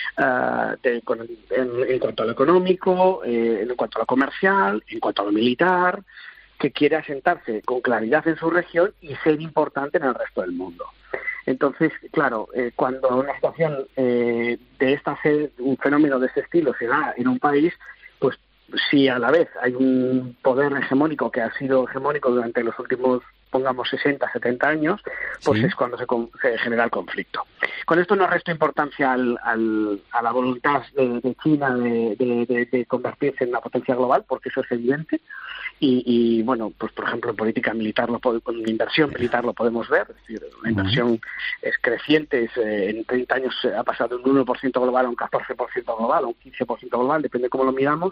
uh, de, con, en, en cuanto a lo económico, eh, en cuanto a lo comercial, en cuanto a lo militar, que quiere asentarse con claridad en su región y ser importante en el resto del mundo. Entonces, claro, eh, cuando una situación eh, de esta, un fenómeno de este estilo se da en un país, pues si a la vez hay un poder hegemónico que ha sido hegemónico durante los últimos, pongamos, sesenta, setenta años, pues sí. es cuando se, se genera el conflicto. Con esto no resto importancia al, al, a la voluntad de, de China de, de, de, de convertirse en una potencia global, porque eso es evidente. Y, y bueno, pues por ejemplo en política militar, lo con la inversión militar lo podemos ver, es decir, la inversión uh-huh. es creciente, es, eh, en treinta años ha pasado de un uno por ciento global a un catorce por ciento global, a un quince por ciento global, depende de cómo lo miramos.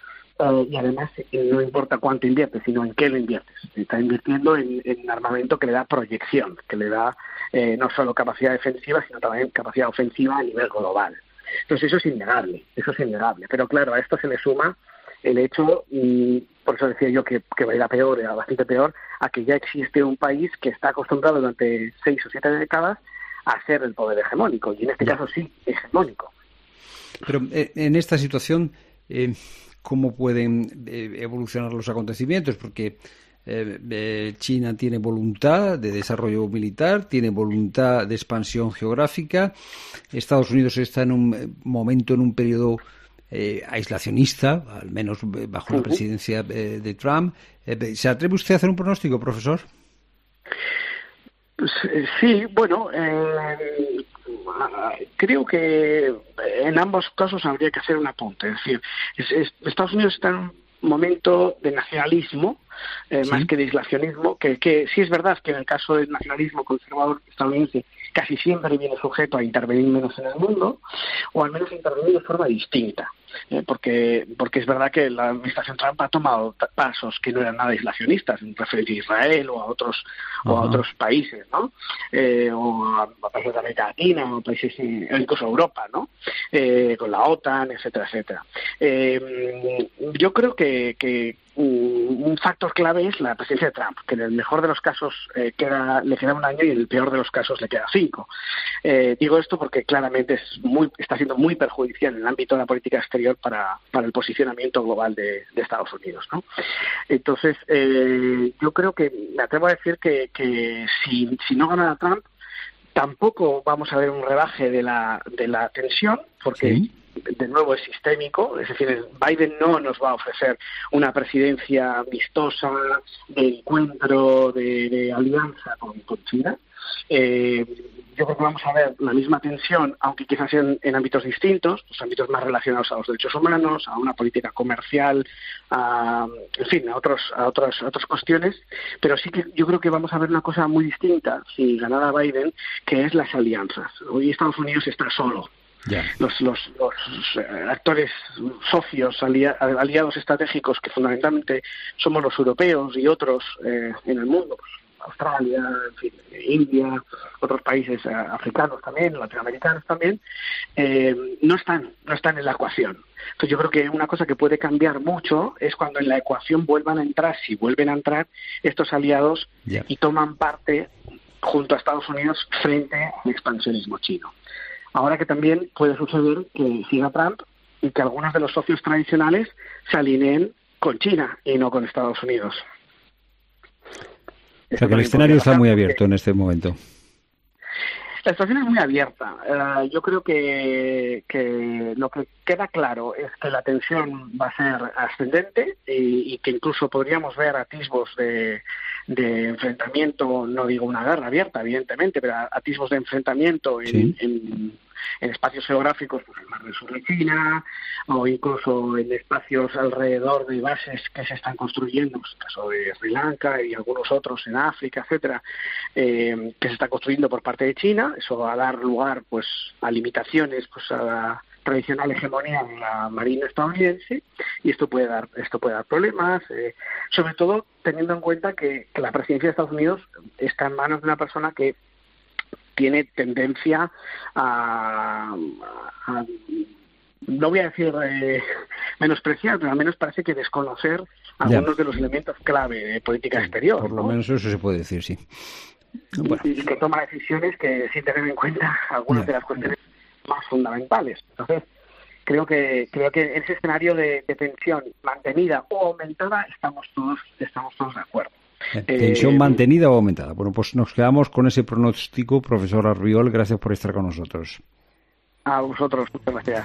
Uh, y además eh, no importa cuánto inviertes, sino en qué lo inviertes. Está invirtiendo en, en armamento que le da proyección, que le da eh, no solo capacidad defensiva, sino también capacidad ofensiva a nivel global. Entonces eso es innegable, eso es innegable. Pero claro, a esto se le suma el hecho, y por eso decía yo que, que va a ir a peor, a bastante peor, a que ya existe un país que está acostumbrado durante seis o siete décadas a ser el poder hegemónico, y en este caso sí, hegemónico. Pero eh, en esta situación... Eh... ¿Cómo pueden eh, evolucionar los acontecimientos? Porque eh, eh, China tiene voluntad de desarrollo militar, tiene voluntad de expansión geográfica. Estados Unidos está en un momento, en un periodo eh, aislacionista, al menos bajo uh-huh. la presidencia eh, de Trump. Eh, ¿Se atreve usted a hacer un pronóstico, profesor? Pues, eh, sí, bueno... Eh... Creo que en ambos casos habría que hacer un apunte. Es decir, es, es, Estados Unidos está en un momento de nacionalismo, eh, ¿sí? más que de aislacionismo, que, que sí es verdad que en el caso del nacionalismo conservador estadounidense casi siempre viene sujeto a intervenir menos en el mundo, o al menos a intervenir de forma distinta. Eh, porque porque es verdad que la administración Trump ha tomado t- pasos que no eran nada aislacionistas, en referencia a Israel o a otros uh-huh. o a otros países, ¿no? Eh, o a, a países de América Latina, o países, eh, incluso a Europa, ¿no? Eh, con la OTAN, etcétera, etcétera. Eh, yo creo que, que un factor clave es la presidencia de Trump, que en el mejor de los casos eh, queda, le queda un año y en el peor de los casos le queda cinco. Eh, digo esto porque claramente es muy, está siendo muy perjudicial en el ámbito de la política exterior para, para el posicionamiento global de, de Estados Unidos, ¿no? Entonces, eh, yo creo que me atrevo a decir que, que si, si no gana Trump, tampoco vamos a ver un rebaje de la, de la tensión, porque... ¿Sí? De nuevo es sistémico, es decir, Biden no nos va a ofrecer una presidencia amistosa, de encuentro, de, de alianza con, con China. Eh, yo creo que vamos a ver la misma tensión, aunque quizás en, en ámbitos distintos, los ámbitos más relacionados a los derechos humanos, a una política comercial, a, en fin, a otros, a otras, a otras cuestiones, pero sí que yo creo que vamos a ver una cosa muy distinta si ganara Biden, que es las alianzas. Hoy Estados Unidos está solo. Yeah. Los, los, los actores socios, alia, aliados estratégicos, que fundamentalmente somos los europeos y otros eh, en el mundo, pues, Australia, en fin, India, otros países eh, africanos también, latinoamericanos también, eh, no están, no están en la ecuación. Entonces yo creo que una cosa que puede cambiar mucho es cuando en la ecuación vuelvan a entrar, si vuelven a entrar, estos aliados yeah. y toman parte junto a Estados Unidos frente al expansionismo chino. Ahora que también puede suceder que siga Trump y que algunos de los socios tradicionales se alineen con China y no con Estados Unidos. O sea que el escenario está muy abierto en este momento. La situación es muy abierta. Uh, yo creo que, que lo que queda claro es que la tensión va a ser ascendente y, y que incluso podríamos ver atisbos de, de enfrentamiento, no digo una guerra abierta, evidentemente, pero atisbos de enfrentamiento en, sí. en, en espacios geográficos, pues el Mar del Sur de China, o incluso en espacios alrededor de bases que se están construyendo, pues el caso de Sri Lanka y algunos otros en África, etcétera, eh, que se está construyendo por parte de China. Eso va a dar lugar pues a limitaciones pues a la tradicional hegemonía de la marina estadounidense, y esto puede dar esto puede dar problemas, eh, sobre todo teniendo en cuenta que, que la presidencia de Estados Unidos está en manos de una persona que tiene tendencia a, a, a no voy a decir eh, menospreciar, pero al menos parece que desconocer algunos ya. de los elementos clave de política exterior. Por lo ¿no? menos eso se puede decir, sí. Bueno. Y, y que toma decisiones que sin tener en cuenta algunas ya. de las cuestiones más fundamentales. Entonces, creo que creo que en ese escenario de, de tensión mantenida o aumentada estamos todos estamos todos de acuerdo. ¿Tensión eh, mantenida o aumentada? Bueno, pues nos quedamos con ese pronóstico, profesor Arriol. Gracias por estar con nosotros. A vosotros, muchas gracias.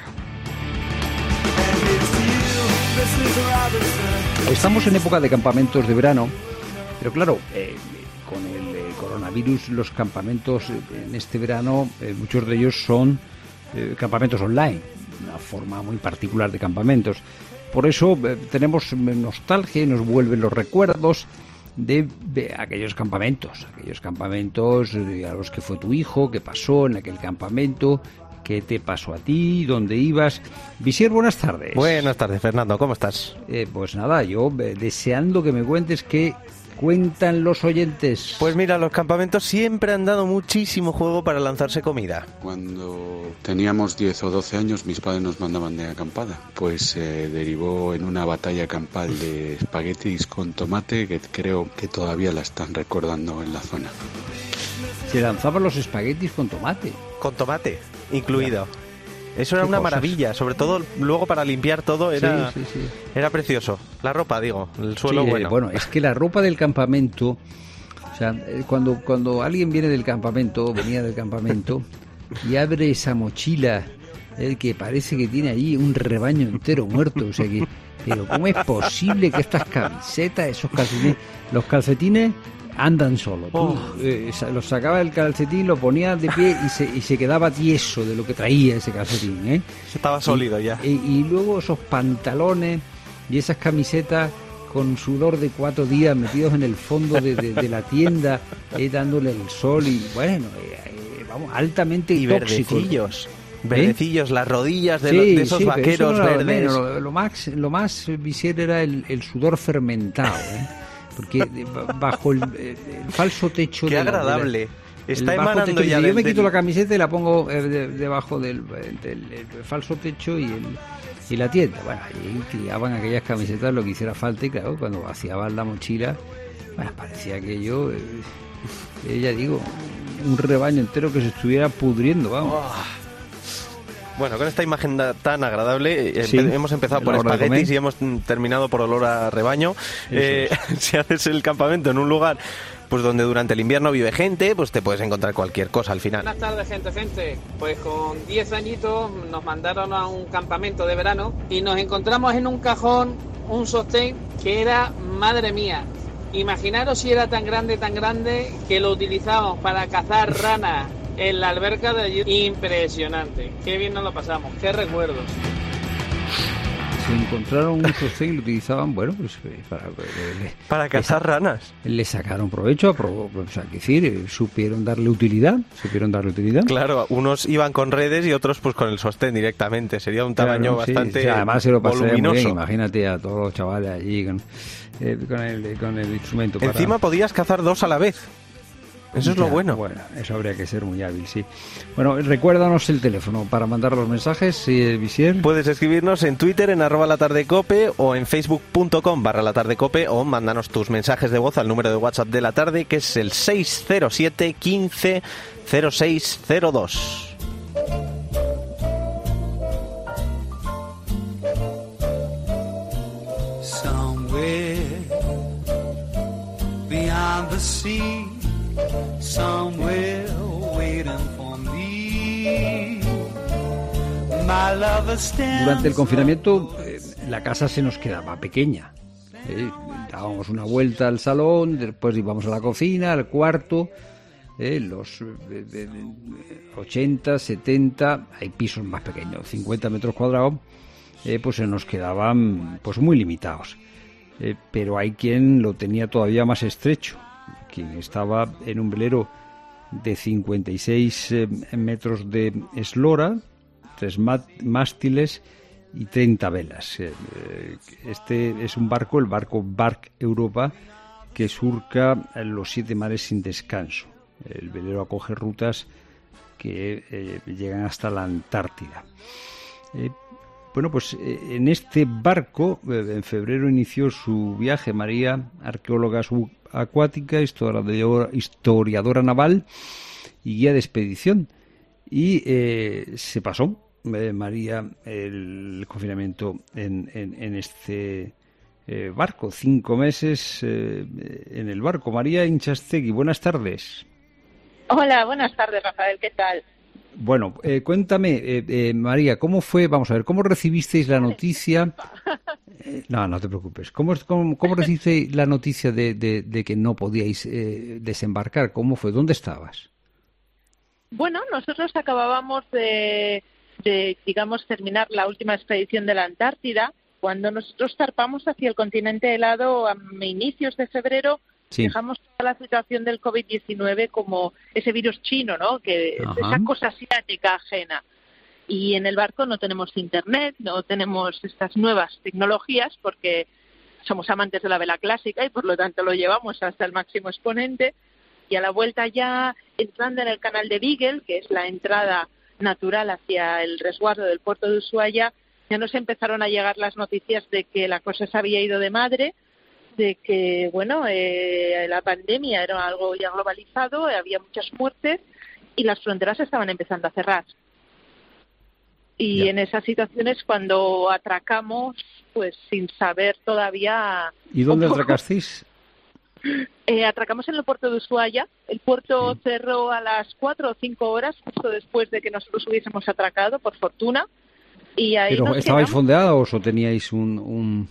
Estamos en época de campamentos de verano, pero claro, eh, con el eh, coronavirus, los campamentos eh, en este verano, eh, muchos de ellos son eh, campamentos online, una forma muy particular de campamentos. Por eso eh, tenemos nostalgia y nos vuelven los recuerdos de, de aquellos campamentos, aquellos campamentos eh, a los que fue tu hijo, qué pasó en aquel campamento, qué te pasó a ti, dónde ibas. Visier, buenas tardes. Buenas tardes, Fernando, ¿cómo estás? Eh, pues nada, yo eh, deseando que me cuentes qué cuentan los oyentes. Pues mira, los campamentos siempre han dado muchísimo juego para lanzarse comida. Cuando teníamos diez o doce años, mis padres nos mandaban de acampada. Pues eh, derivó en una batalla campal de espaguetis con tomate que creo que todavía la están recordando en la zona. Se lanzaban los espaguetis con tomate. Con tomate incluido. Ya. Eso era Qué una cosas. maravilla, sobre todo luego para limpiar todo era, sí, sí, sí. era precioso. La ropa, digo, el suelo sí, bueno. Eh, bueno, es que la ropa del campamento, o sea, cuando, cuando alguien viene del campamento, venía del campamento, y abre esa mochila, eh, que parece que tiene allí un rebaño entero muerto, o sea que, pero ¿cómo es posible que estas camisetas, esos calcetines, los calcetines andan solo? Tú Oh. eh, los sacabas del calcetín, lo ponías de pie y se, y se quedaba tieso de lo que traía ese calcetín, ¿eh? Estaba sólido y, ya. Y, y luego esos pantalones y esas camisetas con sudor de cuatro días metidos en el fondo de, de, de la tienda, eh, dándole el sol y bueno, eh, eh, vamos, altamente y tóxicos. verdecillos. ¿Eh? Verdecillos, las rodillas de, sí, los, de esos sí, vaqueros no era lo verdes. menos, lo, lo más, lo más visible era el, el sudor fermentado, ¿eh? Porque bajo el, el falso techo... Qué de agradable. La, de la, Está emanando techo, ya yo del, me quito del... la camiseta y la pongo eh, de, debajo del, del, del falso techo y, el, y la tienda. Bueno, ahí criaban aquellas camisetas lo que hiciera falta y claro, cuando vaciaban la mochila, bueno, parecía que yo, eh, eh, ya digo, un rebaño entero que se estuviera pudriendo, vamos. Oh. Bueno, con esta imagen tan agradable, sí, hemos empezado por espaguetis y hemos terminado por olor a rebaño. Eh, si haces el campamento en un lugar pues donde durante el invierno vive gente, pues te puedes encontrar cualquier cosa al final. Buenas tardes, gente, gente. Pues con diez añitos nos mandaron a un campamento de verano y nos encontramos en un cajón un sostén que era, madre mía, imaginaros si era tan grande, tan grande, que lo utilizábamos para cazar ranas en la alberca de allí. Impresionante. Qué bien nos lo pasamos. Qué recuerdos. Se encontraron un sostén y lo utilizaban, bueno, pues para... Le, para cazar le, ranas. Le sacaron provecho, o sea, que decir, supieron darle utilidad, supieron darle utilidad. Claro, unos iban con redes y otros pues con el sostén directamente. Sería un tamaño claro, sí, bastante sí, además se lo pasaría voluminoso. Muy bien. Imagínate a todos los chavales allí con, eh, con, el, con el instrumento. Para... Encima podías cazar dos a la vez. Eso es lo bueno. Bueno, eso habría que ser muy hábil, sí. Bueno, recuérdanos el teléfono para mandar los mensajes, eh, Visier. Puedes escribirnos en Twitter, en arroba la tarde cope, o en facebook punto com barra la tarde cope, o mándanos tus mensajes de voz al número de WhatsApp de la tarde, que es el seis cero siete, quince, cero seis cero dos. Somewhere beyond the sea, somewhere waiting for me. My lover stands. Durante el confinamiento eh, la casa se nos quedaba pequeña. Eh, dábamos una vuelta al salón, después íbamos a la cocina, al cuarto. eh, los eh, de, de ochenta, setenta, hay pisos más pequeños, cincuenta metros cuadrados, eh, pues se nos quedaban pues muy limitados. Eh, pero hay quien lo tenía todavía más estrecho, quien estaba en un velero de cincuenta y seis eh, metros de eslora, tres mástiles y treinta velas. Eh, este es un barco, el barco Bark Europa, que surca los siete mares sin descanso. El velero acoge rutas que eh, llegan hasta la Antártida. Eh, bueno, pues eh, en este barco, eh, en febrero inició su viaje María, arqueóloga subacuática, historiadora, historiadora naval y guía de expedición. Y eh, se pasó, eh, María, el confinamiento en, en, en este eh, barco. Cinco meses eh, en el barco. María Inchastegui, buenas tardes. Hola, buenas tardes, Rafael, ¿qué tal? Bueno, eh, cuéntame, eh, eh, María, ¿cómo fue? Vamos a ver, ¿cómo recibisteis la noticia? Eh, no, no te preocupes. ¿Cómo, cómo, cómo recibisteis la noticia de, de, de que no podíais eh, desembarcar? ¿Cómo fue? ¿Dónde estabas? Bueno, nosotros acabábamos de, de, digamos, terminar la última expedición de la Antártida, cuando nosotros zarpamos hacia el continente helado a inicios de febrero. Sí. Dejamos toda la situación del covid diecinueve como ese virus chino, ¿no? Que Ajá. esa cosa asiática ajena. Y en el barco no tenemos internet, no tenemos estas nuevas tecnologías porque somos amantes de la vela clásica y por lo tanto lo llevamos hasta el máximo exponente. Y a la vuelta ya entrando en el canal de Beagle, que es la entrada natural hacia el resguardo del puerto de Ushuaia, ya nos empezaron a llegar las noticias de que la cosa se había ido de madre, de que, bueno, eh, la pandemia era algo ya globalizado, había muchas muertes y las fronteras estaban empezando a cerrar. Y ya. En esas situaciones cuando atracamos, pues sin saber todavía... ¿Y dónde atracasteis? Eh, atracamos en el puerto de Ushuaia. El puerto sí. cerró a las cuatro o cinco horas, justo después de que nosotros hubiésemos atracado, por fortuna. Y ahí ¿Pero nos estabais quedamos... fondeados o teníais un... un...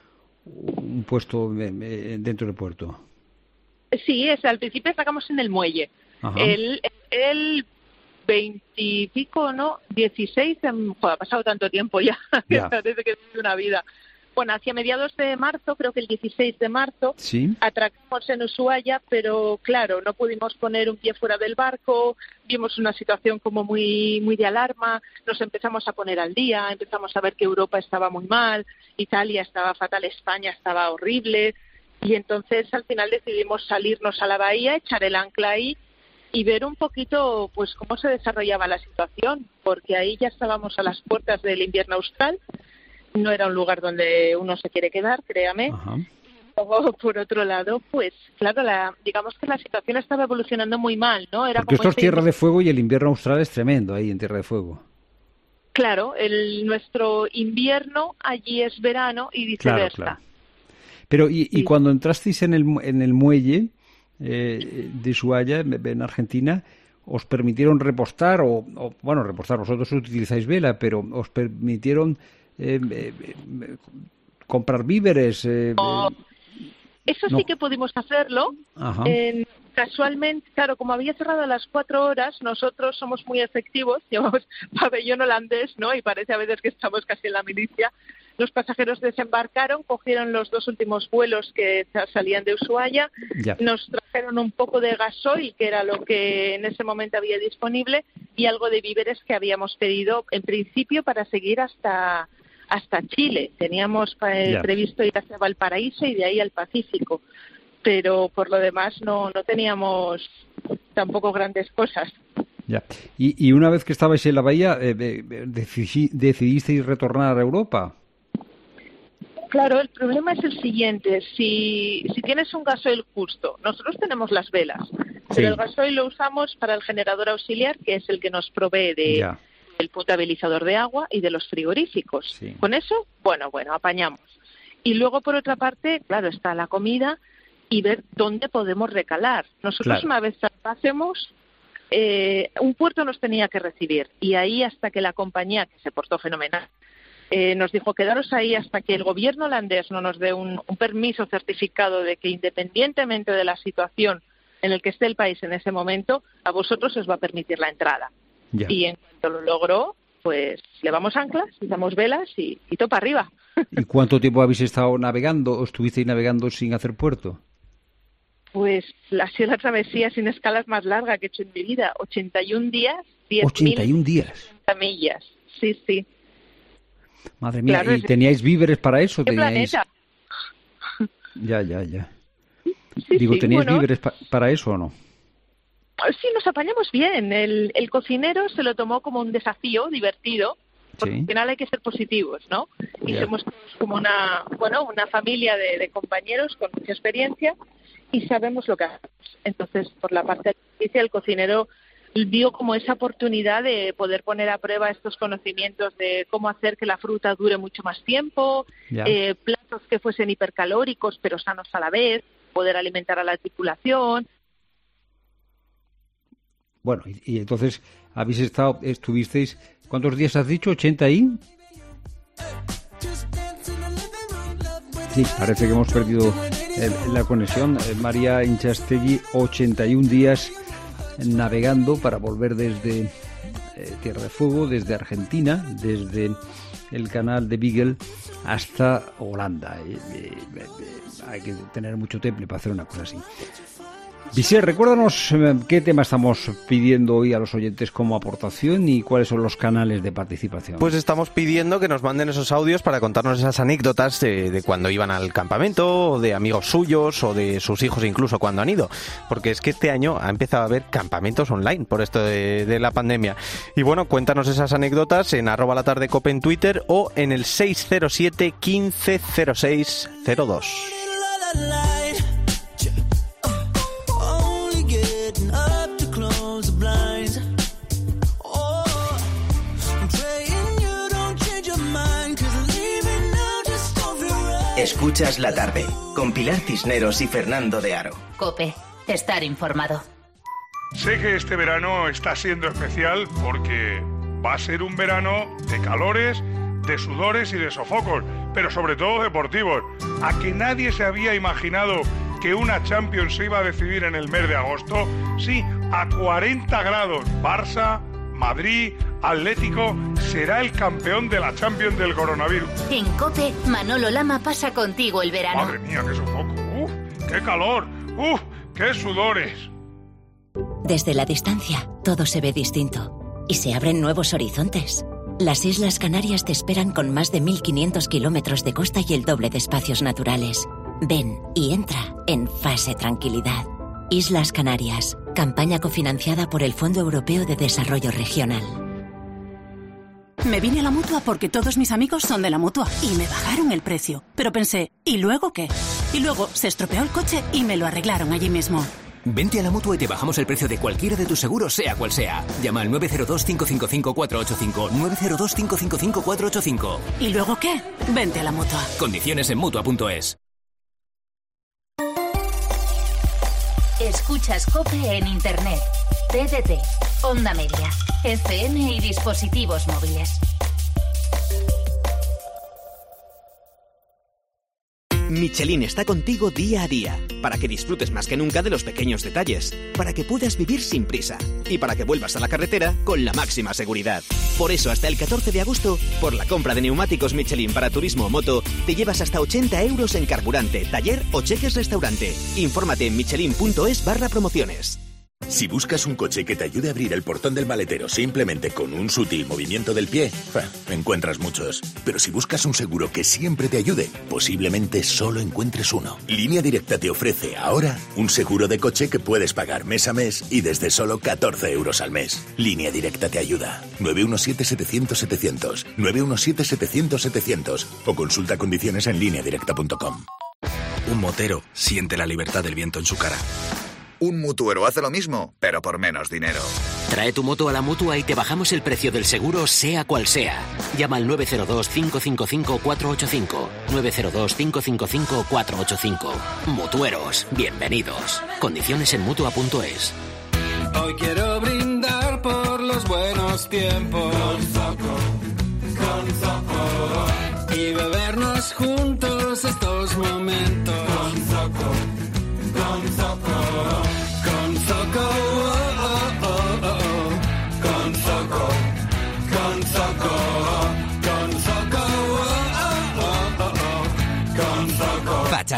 un puesto dentro del puerto? Sí, es, al principio sacamos en el muelle. Ajá. El, el veintipico, ¿no? dieciséis, joder, ha pasado tanto tiempo ya, ya. Parece que es una vida. Bueno, hacia mediados de marzo, creo que el dieciséis de marzo, ¿sí? Atracamos en Ushuaia, pero claro, no pudimos poner un pie fuera del barco, vimos una situación como muy muy de alarma, nos empezamos a poner al día, empezamos a ver que Europa estaba muy mal, Italia estaba fatal, España estaba horrible, y entonces al final decidimos salirnos a la bahía, echar el ancla ahí y ver un poquito pues cómo se desarrollaba la situación, porque ahí ya estábamos a las puertas del invierno austral. No era un lugar donde uno se quiere quedar, créame. Ajá. O, por otro lado, pues claro, la, digamos que la situación estaba evolucionando muy mal, ¿no? Era Porque como esto es Tierra de Fuego y el invierno austral es tremendo ahí en Tierra de Fuego. Claro, el, nuestro invierno allí es verano y viceversa. Claro, claro. Pero y, y sí. Cuando entrasteis en el, en el muelle eh, de Ushuaia, en Argentina, ¿os permitieron repostar? O, o bueno, repostar, vosotros utilizáis vela, pero ¿os permitieron... Eh, eh, eh, comprar víveres? Eh, oh, eso no. Sí que pudimos hacerlo. Eh, casualmente, claro, como había cerrado a las cuatro horas, nosotros somos muy efectivos, llevamos pabellón holandés, ¿no? Y parece a veces que estamos casi en la milicia. Los pasajeros desembarcaron, cogieron los dos últimos vuelos que salían de Ushuaia, ya. Nos trajeron un poco de gasoil, que era lo que en ese momento había disponible, y algo de víveres que habíamos pedido en principio para seguir hasta... hasta Chile. Teníamos eh, yeah. previsto ir hacia Valparaíso y de ahí al Pacífico, pero por lo demás no, no teníamos tampoco grandes cosas. Ya. Y, y una vez que estabais en la bahía, eh, decidí, ¿decidisteis retornar a Europa? Claro, el problema es el siguiente. Si, si tienes un gasoil justo, nosotros tenemos las velas, sí. Pero el gasoil lo usamos para el generador auxiliar, que es el que nos provee de... Yeah. el potabilizador de agua y de los frigoríficos. Sí. Con eso, bueno, bueno, apañamos. Y luego, por otra parte, claro, está la comida y ver dónde podemos recalar. Nosotros, claro. Una vez zarpásemos, eh, un puerto nos tenía que recibir. Y ahí, hasta que la compañía, que se portó fenomenal, eh, nos dijo, quedaros ahí hasta que el gobierno holandés no nos dé un, un permiso certificado de que, independientemente de la situación, en el que esté el país en ese momento, a vosotros os va a permitir la entrada. Ya. Y en cuanto lo logró, pues levamos anclas, damos velas y, y topa arriba. ¿Y cuánto tiempo habéis estado navegando o estuvisteis navegando sin hacer puerto? Pues ha sido la travesía sin escalas más larga que he hecho en mi vida. ochenta y un días, ochenta y un días. millas. Sí, sí. Madre mía, claro, ¿y teníais víveres para eso? ¿Qué teníais... planeta? Ya, ya, ya. Sí, Digo, sí, ¿teníais bueno, víveres pa para eso o no? Sí, nos apañamos bien. El, el cocinero se lo tomó como un desafío divertido, porque sí. Al final hay que ser positivos, ¿no? Y yeah. somos como una, bueno, una familia de, de compañeros con mucha experiencia y sabemos lo que hacemos. Entonces, por la parte de el cocinero vio como esa oportunidad de poder poner a prueba estos conocimientos de cómo hacer que la fruta dure mucho más tiempo, yeah. eh, platos que fuesen hipercalóricos pero sanos a la vez, poder alimentar a la tripulación. Bueno, y, y entonces habéis estado, estuvisteis, ¿cuántos días has dicho? ¿ochenta y? Sí, parece que hemos perdido eh, la conexión. Eh, María Inchastegui, ochenta y un días navegando para volver desde eh, Tierra de Fuego, desde Argentina, desde el canal de Beagle hasta Holanda. Eh, eh, eh, hay que tener mucho temple para hacer una cosa así. Visier, recuérdanos qué tema estamos pidiendo hoy a los oyentes como aportación y cuáles son los canales de participación. Pues estamos pidiendo que nos manden esos audios para contarnos esas anécdotas de, de cuando iban al campamento, o de amigos suyos, o de sus hijos incluso cuando han ido. Porque es que este año ha empezado a haber campamentos online por esto de, de la pandemia. Y bueno, cuéntanos esas anécdotas en arroba la tarde cope en Twitter o en el seis cero siete, quince, cero seis cero dos. Escuchas La Tarde, con Pilar Cisneros y Fernando de Aro. COPE, estar informado. Sé que este verano está siendo especial porque va a ser un verano de calores, de sudores y de sofocos, pero sobre todo deportivos. ¿A que nadie se había imaginado que una Champions se iba a decidir en el mes de agosto? Sí, a cuarenta grados. Barça, Madrid, Atlético será el campeón de la Champions del coronavirus. En COPE, Manolo Lama pasa contigo el verano. Madre mía, qué sofoco. ¡Uf! ¡Qué calor! ¡Uf! ¡Qué sudores! Desde la distancia, todo se ve distinto. Y se abren nuevos horizontes. Las Islas Canarias te esperan con más de mil quinientos kilómetros de costa y el doble de espacios naturales. Ven y entra en fase tranquilidad. Islas Canarias, campaña cofinanciada por el Fondo Europeo de Desarrollo Regional. Me vine a la Mutua porque todos mis amigos son de la Mutua y me bajaron el precio. Pero pensé, ¿y luego qué? Y luego se estropeó el coche y me lo arreglaron allí mismo. Vente a la Mutua y te bajamos el precio de cualquiera de tus seguros, sea cual sea. Llama al nueve cero dos, cinco cinco cinco, cuatro ocho cinco, nueve cero dos, cinco cinco cinco, cuatro ocho cinco. ¿Y luego qué? Vente a la Mutua. Condiciones en Mutua punto es. Escuchas COPE en Internet, T D T, Onda Media, F M y dispositivos móviles. Michelin está contigo día a día, para que disfrutes más que nunca de los pequeños detalles, para que puedas vivir sin prisa y para que vuelvas a la carretera con la máxima seguridad. Por eso, hasta el catorce de agosto, por la compra de neumáticos Michelin para turismo o moto, te llevas hasta ochenta euros en carburante, taller o cheques restaurante. Infórmate en michelin punto es barra promociones. Si buscas un coche que te ayude a abrir el portón del maletero simplemente con un sutil movimiento del pie, encuentras muchos. Pero si buscas un seguro que siempre te ayude, posiblemente solo encuentres uno. Línea Directa te ofrece ahora un seguro de coche que puedes pagar mes a mes y desde solo catorce euros al mes. Línea Directa te ayuda. nueve uno siete, setecientos, setecientos. nueve uno siete, setecientos, setecientos. O consulta condiciones en línea directa punto com. Un motero siente la libertad del viento en su cara. Un mutuero hace lo mismo, pero por menos dinero. Trae tu moto a la Mutua y te bajamos el precio del seguro, sea cual sea. Llama al nueve cero dos, cinco cinco cinco, cuatro ocho cinco. nueve cero dos, cinco cinco cinco, cuatro ocho cinco. Mutueros, bienvenidos. Condiciones en Mutua punto es. Hoy quiero brindar por los buenos tiempos. Con Zoco, con Zoco. Y bebernos juntos estos momentos. Con Zoco. Con Zoco, con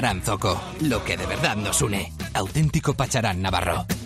Pacharán Zoco, lo que de verdad nos une. Auténtico Pacharán Navarro.